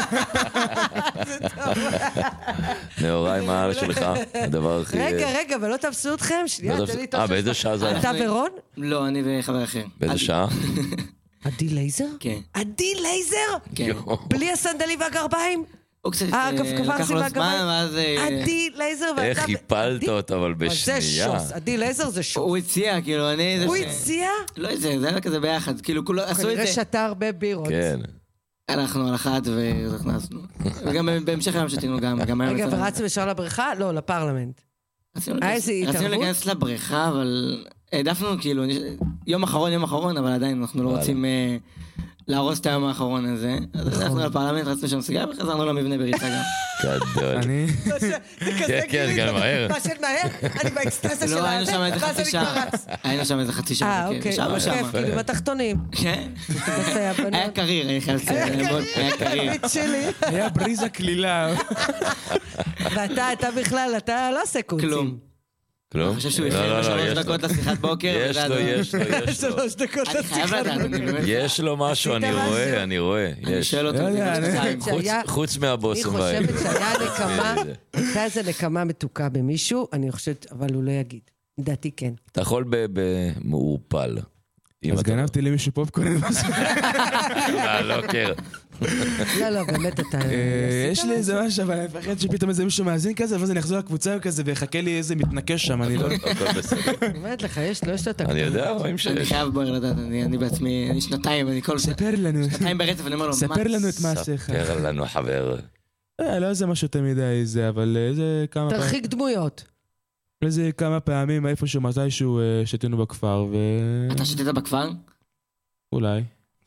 נאורי, מה על שלך? הדבר הכי... רגע, ולא תפסו אתכם? שנייה, תן לי תופס. באיזה שעה זה היה? אתה ורון? לא, אני וחבר אחר. באיזה שעה? עדי לייזר? כן. עדי לייזר? כן. בלי הסנדלים והגרביים? הוא קצת לקח לו זמן, ואז... עדי לייזר ואתה... איך חיפלת אותו, אבל בשנייה. זה שוס, עדי לייזר זה שוס. הוא הציע, כאילו, אני... הוא הציע? לא את זה, זה היה כזה ביחד, כאילו, כולו עשו את זה. כנראה שתה הרבה בירות. כן. הלכנו על אחת והכנסנו. וגם בהמשך היום שתינו גם... רגע, ורצנו ישר לבריכה? לא, לפרלמנט. רצינו להיכנס לבריכה, אבל העדפנו כאילו, יום אחרון, אבל עדיין אנחנו לא רוצים להרוס את היום האחרון הזה. אז הלכנו לפרלמנט, רצינו שם סיגריה, וחזרנו למבנה בריצה גם. גדול. אני... כן, כן, מהר. מה של מהר? אני באקסטרסה של לא, היינו שם איזה חצי שעה. היינו שם איזה חצי שעה. אוקיי, כאילו בתחתונים. כן. היה קריר, אני חייב לציין. היה קריר. היה בריזה כלילה. ואתה בכלל, אתה לא עושה קוצים. כלום? אני חושב שהוא יחיה לו 3 דקות לשיחת בוקר. יש לו. 3 דקות אני חייב לדעת. יש לו משהו, אני רואה. אני שואל אותו. חוץ מהבוסם אני חושבת שהיה נקמה, הייתה איזה נקמה מתוקה במישהו, אני חושבת, אבל הוא לא יגיד. לדעתי כן. אתה יכול במעורפל. אז גנבתי למישהו פופקורן. לא, קר. לא, באמת אתה... יש לי איזה משהו, אבל אני מפחד שפתאום איזה מישהו מאזין כזה, ואז אני אחזור לקבוצה כזה, ויחכה לי איזה מתנקש שם, אני לא... אני אומרת לך, יש לו את אני יודע, רואים שיש. אני חייב בוער לדעת, אני בעצמי, אני שנתיים, אני כל... ספר לנו. שנתיים ברצף, אני אומר לו, ספר לנו את מעשיך. ספר לנו, חבר. לא איזה משהו תמיד זה, אבל איזה כמה... תרחיק דמויות. איזה כמה פעמים, איפשהו, מתישהו שתינו בכפר, ו... אתה שתית בכפר? אולי.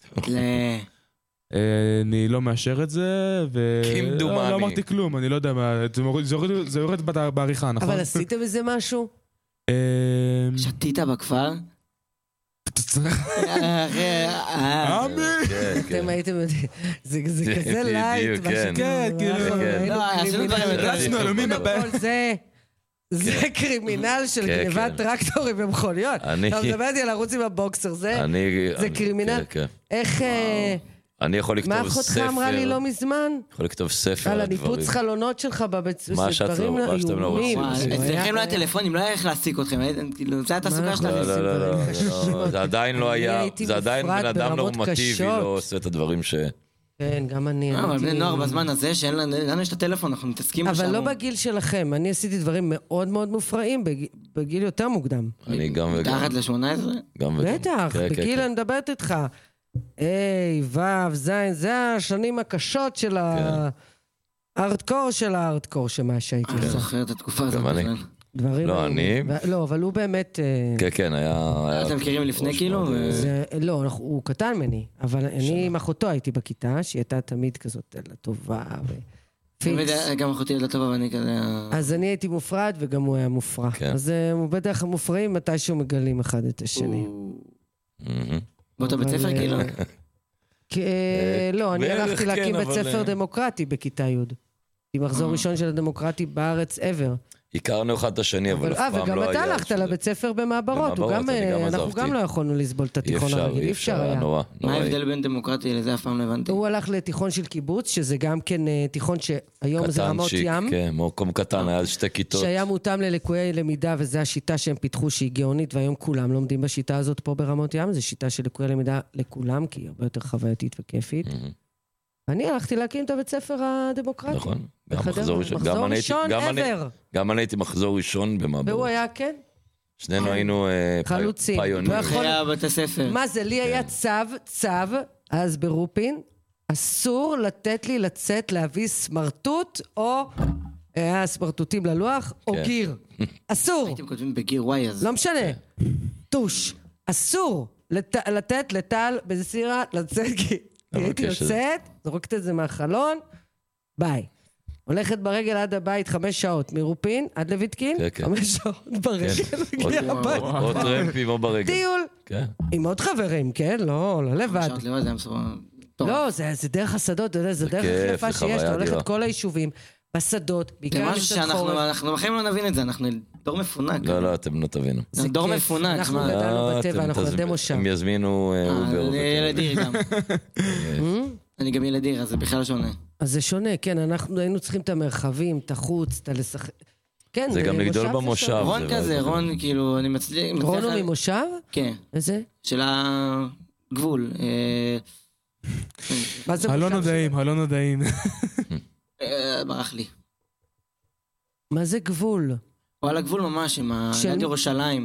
אני לא מאשר את זה, לא אמרתי כלום, אני לא יודע מה, זה יורד בעריכה, נכון? אבל עשיתם איזה משהו? שתית בכפר? אתם הייתם יודעים, זה כזה לייט, זה קרימינל של גניבת טרקטורים ומכוניות. אתה מדבר איתי על ערוץ עם הבוקסר, זה קרימינל. איך... אני יכול לכתוב ספר. מה אחותך אמרה לי לא מזמן? יכול לכתוב ספר על הדברים. על הניפוץ חלונות שלך בבית... מה שאתם לא רוצים. אצלכם לא היה טלפונים, לא היה איך להעסיק אתכם. זה התעסוקה שלכם. לא. זה עדיין לא היה. זה עדיין בן אדם נורמטיבי לא עושה את הדברים ש... כן, גם אני... אבל בני נוער בזמן הזה, שאין לנו יש את הטלפון, אנחנו מתעסקים אבל לא בגיל שלכם. אני עשיתי דברים מאוד מאוד מופרעים בגיל יותר מוקדם. אני גם וגם. מתחת ל-18? גם וגם. בטח, בגיל אני מדברת איתך. וו, זין, זה השנים הקשות של הארדקור של הארדקור שמה שהייתי עושה. זוכר את התקופה הזאת. גם אני. לא, אני... לא, אבל הוא באמת... כן, היה... אתם מכירים לפני כאילו? לא, הוא קטן ממני, אבל אני עם אחותו הייתי בכיתה, שהיא הייתה תמיד כזאת לטובה ופיקס. גם אחותי לטובה ואני כזה... אז אני הייתי מופרד וגם הוא היה מופרע. אז הוא בדרך המופרעים מתישהו מגלים אחד את השני. באותו בית ספר כאילו? לא, אני הלכתי להקים בית ספר דמוקרטי בכיתה י'. עם מחזור ראשון של הדמוקרטי בארץ ever. הכרנו אחד את השני, אבל אף פעם לא היה... וגם אתה הלכת לבית ספר במעברות, אנחנו גם לא יכולנו לסבול את התיכון הרגיל, אי אפשר היה. מה ההבדל בין דמוקרטי לזה? אף פעם לא הבנתי. הוא הלך לתיכון של קיבוץ, שזה גם כן תיכון שהיום זה רמות ים. כן, מקום קטן, היה שתי כיתות. שהיה מותאם ללקויי למידה, וזו השיטה שהם פיתחו שהיא גאונית, והיום כולם לומדים בשיטה הזאת פה ברמות ים, זו שיטה של לקויי למידה לכולם, כי היא הרבה יותר חווייתית וכיפית. אני הלכתי להקים את הבית ספר הדמוקרטי. נכון. מחזור ראשון ever. גם אני הייתי מחזור ראשון במעברות. והוא היה, כן. שנינו היינו חלוצים. פיונרים. היה בית הספר. מה זה? לי היה צו, אז ברופין, אסור לתת לי לצאת להביא סמרטוט, או סמרטוטים ללוח, או גיר. אסור. הייתם כותבים בגיר וואי אז. לא משנה. טוש. אסור לתת לטל בסירה לצאת גיר. הייתי יוצאת, זורקת את זה מהחלון, ביי. הולכת ברגל עד הבית 5 שעות, מרופין עד לויטקין, 5 שעות ברגל, מגיע הבית. או טרמפים או ברגל. טיול, עם עוד חברים, כן? לא לבד. לא, זה דרך השדות, זה דרך החלפה שיש, אתה הולכת כל היישובים, בשדות, בעיקר משהו שאנחנו בחיים לא נבין את זה, אנחנו דור מפונק. לא, אתם לא תבינו. זה דור מפונק. אנחנו גדלנו בטבע, אנחנו ילדי מושב. הם יזמינו אובר. אני ילדיר גם. אני גם ילדיר, אז זה בכלל שונה. אז זה שונה, כן, אנחנו היינו צריכים את המרחבים, את החוץ, את הלשחק. כן, זה גם לגדול במושב. רון כזה, רון כאילו, אני מצליח... רון הוא ממושב? כן. איזה? של הגבול. הלא נודעים. ברח לי. מה זה גבול? הוא על הגבול ממש, עם ליד ירושלים.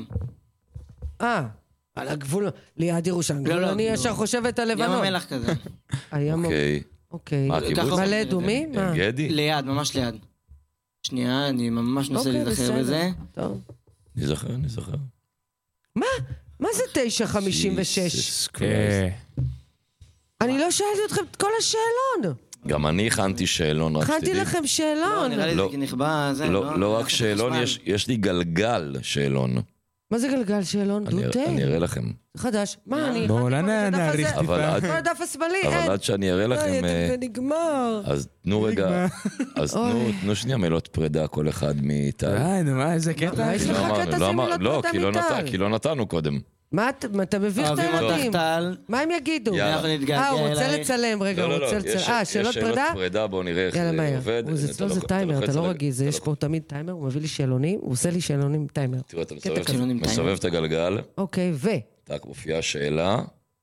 על הגבול, ליד ירושלים. לא, אני ישר חושבת על לבנון. ים המלח כזה. אוקיי. מלא דומי? גדי? ליד, ממש ליד. שנייה, אני ממש נושא להיזכר בזה. טוב. אני זוכר. מה זה 9:56? אני לא שאלתי אתכם את כל השאלון. גם אני הכנתי שאלון, רק הכנתי לכם שאלון. נראה לי זה כי נכבה, זה לא רק שאלון, יש לי גלגל שאלון. מה זה גלגל שאלון? דוטה. אני אראה לכם. חדש. מה, אני... בואו נעריך טיפה. כל הדף השמאלי, אין. אבל עד שאני אראה לכם... זה נגמר. אז תנו רגע... אז תנו שנייה מילות פרידה כל אחד מאיטל. נו, מה, איזה קטע? יש לך קטע של מילות לא, פרידה מאיטל. כי לא נתנו קודם. מה, אתה מביך את הילדים? מה הם יגידו? הוא רוצה לצלם, רגע, הוא רוצה לצלם. שאלות פרידה? שאלות פרידה, בואו נראה איך זה עובד. אצלו זה טיימר, אתה לא רגיל, יש פה תמיד טיימר, הוא מביא לי שאלונים, הוא עושה לי שאלונים עם טיימר. תראו, אתה מסובב את הגלגל. אוקיי, tak, מופיעה שאלה.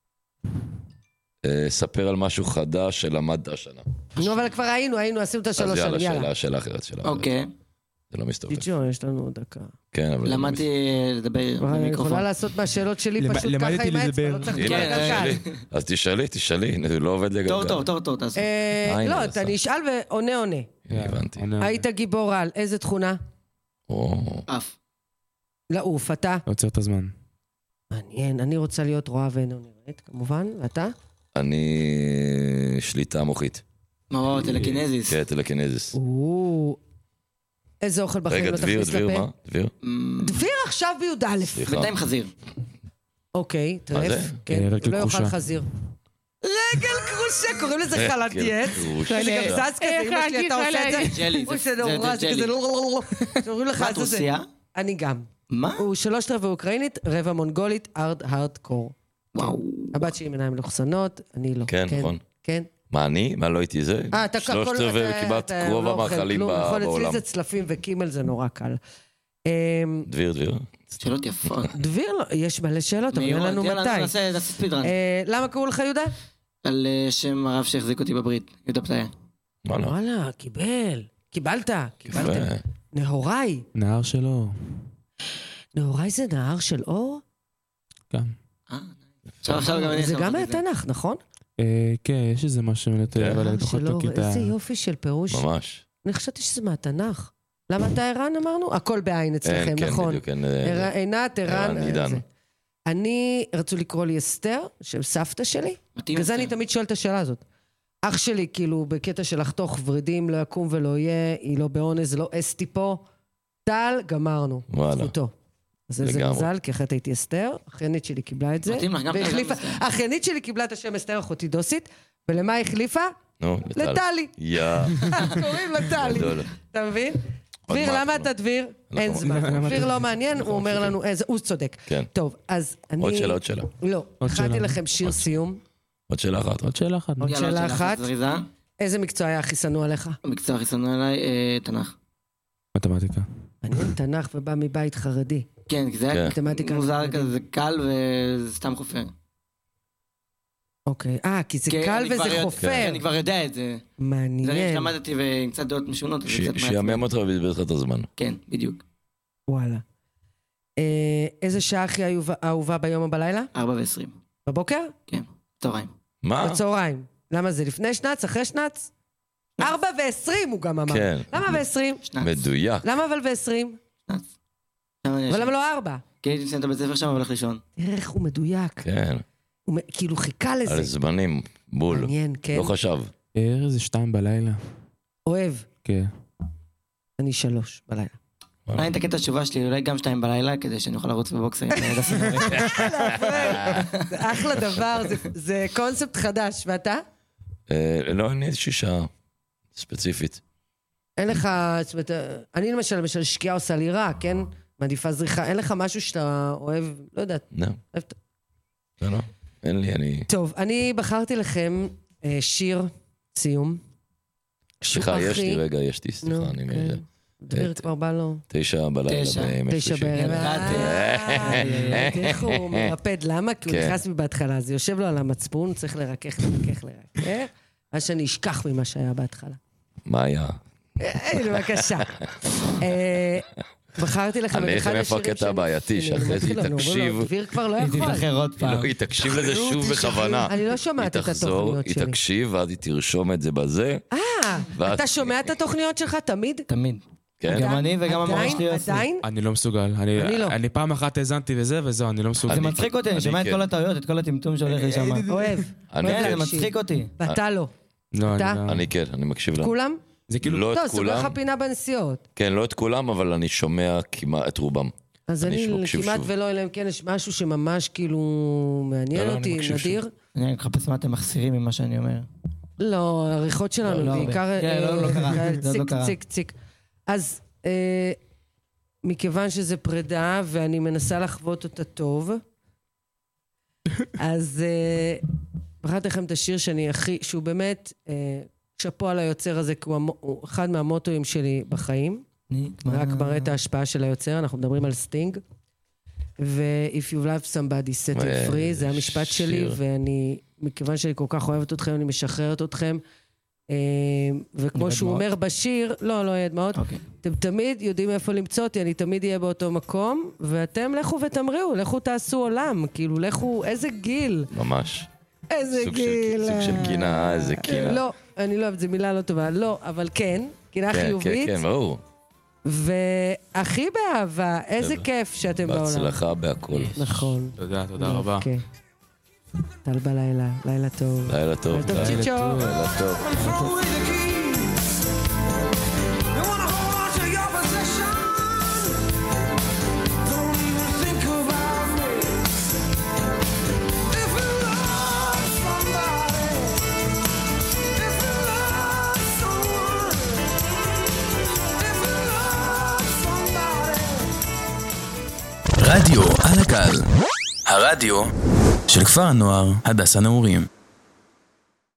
ספר על משהו חדש שלמדת השנה. נו, אבל כבר היינו, עשינו את השלוש שנים, יאללה. אז שאלה אחרת. אוקיי. זה לא מסתובב. גיג'ו, יש לנו דקה. כן, אבל... למדתי לדבר במיקרופון. אני יכולה לעשות מהשאלות שלי פשוט ככה עם האצבע, לא צריך לדבר גלגל. אז תשאלי, זה לא עובד לגלגל. טוב, תעשו. לא, אני אשאל ועונה. הבנתי. היית גיבור על איזה תכונה? אף. לעוף, אתה? עוצר את הזמן. מעניין, אני רוצה להיות רואה ואינו נראית, כמובן, ואתה? אני שליטה מוחית. מה, טלקינזיס? כן, טלקינזיס. איזה אוכל בחיים לא תכניס לפה? רגע, דביר, מה? דביר עכשיו בי"א. בינתיים חזיר. אוקיי, טרף. כן, לא יאכל חזיר. רגל קרושה, קוראים לזה חלטייץ. אני גם זז כזה, אמא שלי, אתה עושה את זה? ג'לי, זה ג'לי. שאומרים לך, מה את רוסיה? אני גם. מה? הוא 3/4 אוקראינית, רבע מונגולית, הארדקור. וואו. הבת שלי עם עיניים מלוכסנות, אני לא. כן, נכון. כן. מה אני? מה לא הייתי זה? 3/4 כמעט רוב המאכלים בעולם. אצלי זה צלפים וקימל, זה נורא קל. דביר. שאלות יפות. דביר, יש מלא שאלות, אבל אין לנו מתי. נעשה ספידרן. למה קראו לך יהודה? על שם הרב שהחזיק אותי בברית, יהודה פתאיה. וואלה, קיבלת. נהוראי. נהר של אור. נהוראי זה נהר של אור? כן. זה גם מהתנ"ך, נכון? כן, יש איזה משהו מנתן, אבל אני תוכל אותו כיתה. איזה יופי של פירוש. ממש. אני חשבתי שזה מהתנ"ך. למה אתה ערן אמרנו? הכל בעין אצלכם, נכון. כן, עינת, ערן. אני, רצו לקרוא לי אסתר, של סבתא שלי, וזה אני תמיד שואל את השאלה הזאת. אח שלי, כאילו, בקטע של לחתוך ורידים, לא יקום ולא יהיה, היא לא בעונז, לא אסתי פה, טל, גמרנו. זכותו. אז זה מזל, כי אחרת הייתי אסתר, האחיינית שלי קיבלה את זה, האחיינית שלי קיבלה את השם אסתר, אחותי דוסית, ולמה היא החליפה? לטלי. קוראים לטלי. אתה מבין? דביר, למה אתה דביר? אין זמן. דביר לא מעניין, הוא אומר לנו, הוא צודק. טוב, אז אני... עוד שאלה. לא, הכנתי לכם שיר סיום. עוד שאלה אחת. איזה מקצוע היה הכי שנוא עליך? המקצוע הכי שנוא עליי, תנ"ך. מתמטיקה. אני תנ"ך ובא מבית חרדי. כן, כי זה היה מוזר כזה, זה קל וזה סתם חופר. אוקיי, כי זה קל וזה חופר. אני כבר יודע את זה. מעניין. זה אני למדתי ועם קצת דעות משונות. שיאמם אותך ובזבז לך את הזמן. כן, בדיוק. וואלה. איזה שעה הכי אהובה ביום או בלילה? 4:20. בבוקר? כן, צהריים. מה? בצהריים. למה זה לפני שנץ, אחרי שנץ? 4:20 הוא גם אמר. כן. למה ב-20? מדויק. למה אבל ב-20? שנץ. אבל למה לא 4? כי הייתי מסיים את הבית ספר שם והולך לישון. תראה איך הוא מדויק. כן. הוא כאילו חיכה לזה. על זמנים, בול. מעניין, כן. לא חשב. איזה 2 בלילה. אוהב. כן. אני 3 בלילה. אני אתקן את התשובה שלי, אולי גם 2 בלילה, כדי שאני אוכל לרוץ בבוקסרים. זה אחלה דבר, זה קונספט חדש. ואתה? לא, אני איזושהי שעה ספציפית. אין לך, אני למשל שקיעה עושה לי רע, כן? מעדיפה זריחה. אין לך משהו שאתה אוהב, לא יודעת. לא, אין לי, אני... טוב, אני בחרתי לכם שיר סיום. סליחה, יש לי, סליחה, אני מראה. דביר כבר בא לו. 9 בלילה. 9 בערב. איך הוא מרפד, למה? כי הוא נכנס בי בהתחלה, זה יושב לו על המצפון, הוא צריך לרכך. אז שאני אשכח ממה שהיה בהתחלה. מה היה? בבקשה. בחרתי לכם אני איך מאיפה הקטע הבעייתי, שאחרי זה היא תקשיב. דביר כבר לא יכול. היא תקשיב לזה שוב בכוונה. אני לא שומעת את התוכניות שלי. היא תקשיב, ואז היא תרשום את זה בזה. אתה שומע את התוכניות שלך תמיד? תמיד. גם אני וגם המורה שלי עושה. עדיין? אני לא מסוגל. אני פעם אחת האזנתי וזהו, אני לא מסוגל. זה מצחיק אותי, אני שומע את כל הטעויות, את כל הטמטום שהולך לשם. אוהב. זה מצחיק אותי. ואתה לא. אני כן, אני מקשיב לה. כולם? זה כאילו... לא את כולם. סוגר לך פינה בנסיעות. כן, לא את כולם, אבל אני שומע כמעט את רובם. אז אני כמעט ולא, אלא אם כן יש משהו שממש כאילו מעניין אותי, נדיר. אני מחפש מה אתם מחסירים ממה שאני אומר. לא, העריכות שלנו בעיקר... לא קרה. ציק. אז מכיוון שזה פרידה ואני מנסה לחוות אותה טוב, אז בחרתי לכם את השיר שהוא באמת שפו על היוצר הזה, כי הוא אחד מהמוטואים שלי בחיים. רק מראה את ההשפעה של היוצר, אנחנו מדברים על סטינג. ו-If you love somebody set it free, זה המשפט שלי, ואני, מכיוון שאני כל כך אוהבת אתכם, אני משחררת אתכם. וכמו שהוא אומר בשיר, לא יהיה דמעות, אתם תמיד יודעים איפה למצוא אותי, אני תמיד אהיה באותו מקום, ואתם לכו ותמריאו, לכו תעשו עולם, כאילו לכו, איזה גיל. ממש. איזה גיל. סוג של קינה, איזה קינה. לא, אני לא אוהבת, זו מילה לא טובה, לא, אבל כן, קינה חיובית. כן, ברור. והכי באהבה, איזה כיף שאתם בעולם. בהצלחה בהכל. נכון. תודה רבה. טל בלילה, לילה טוב. לילה טוב. צ'יצ'ו. לילה טוב. Don't רדיו על הגל, הרדיו של כפר הנוער הדס הנעורים.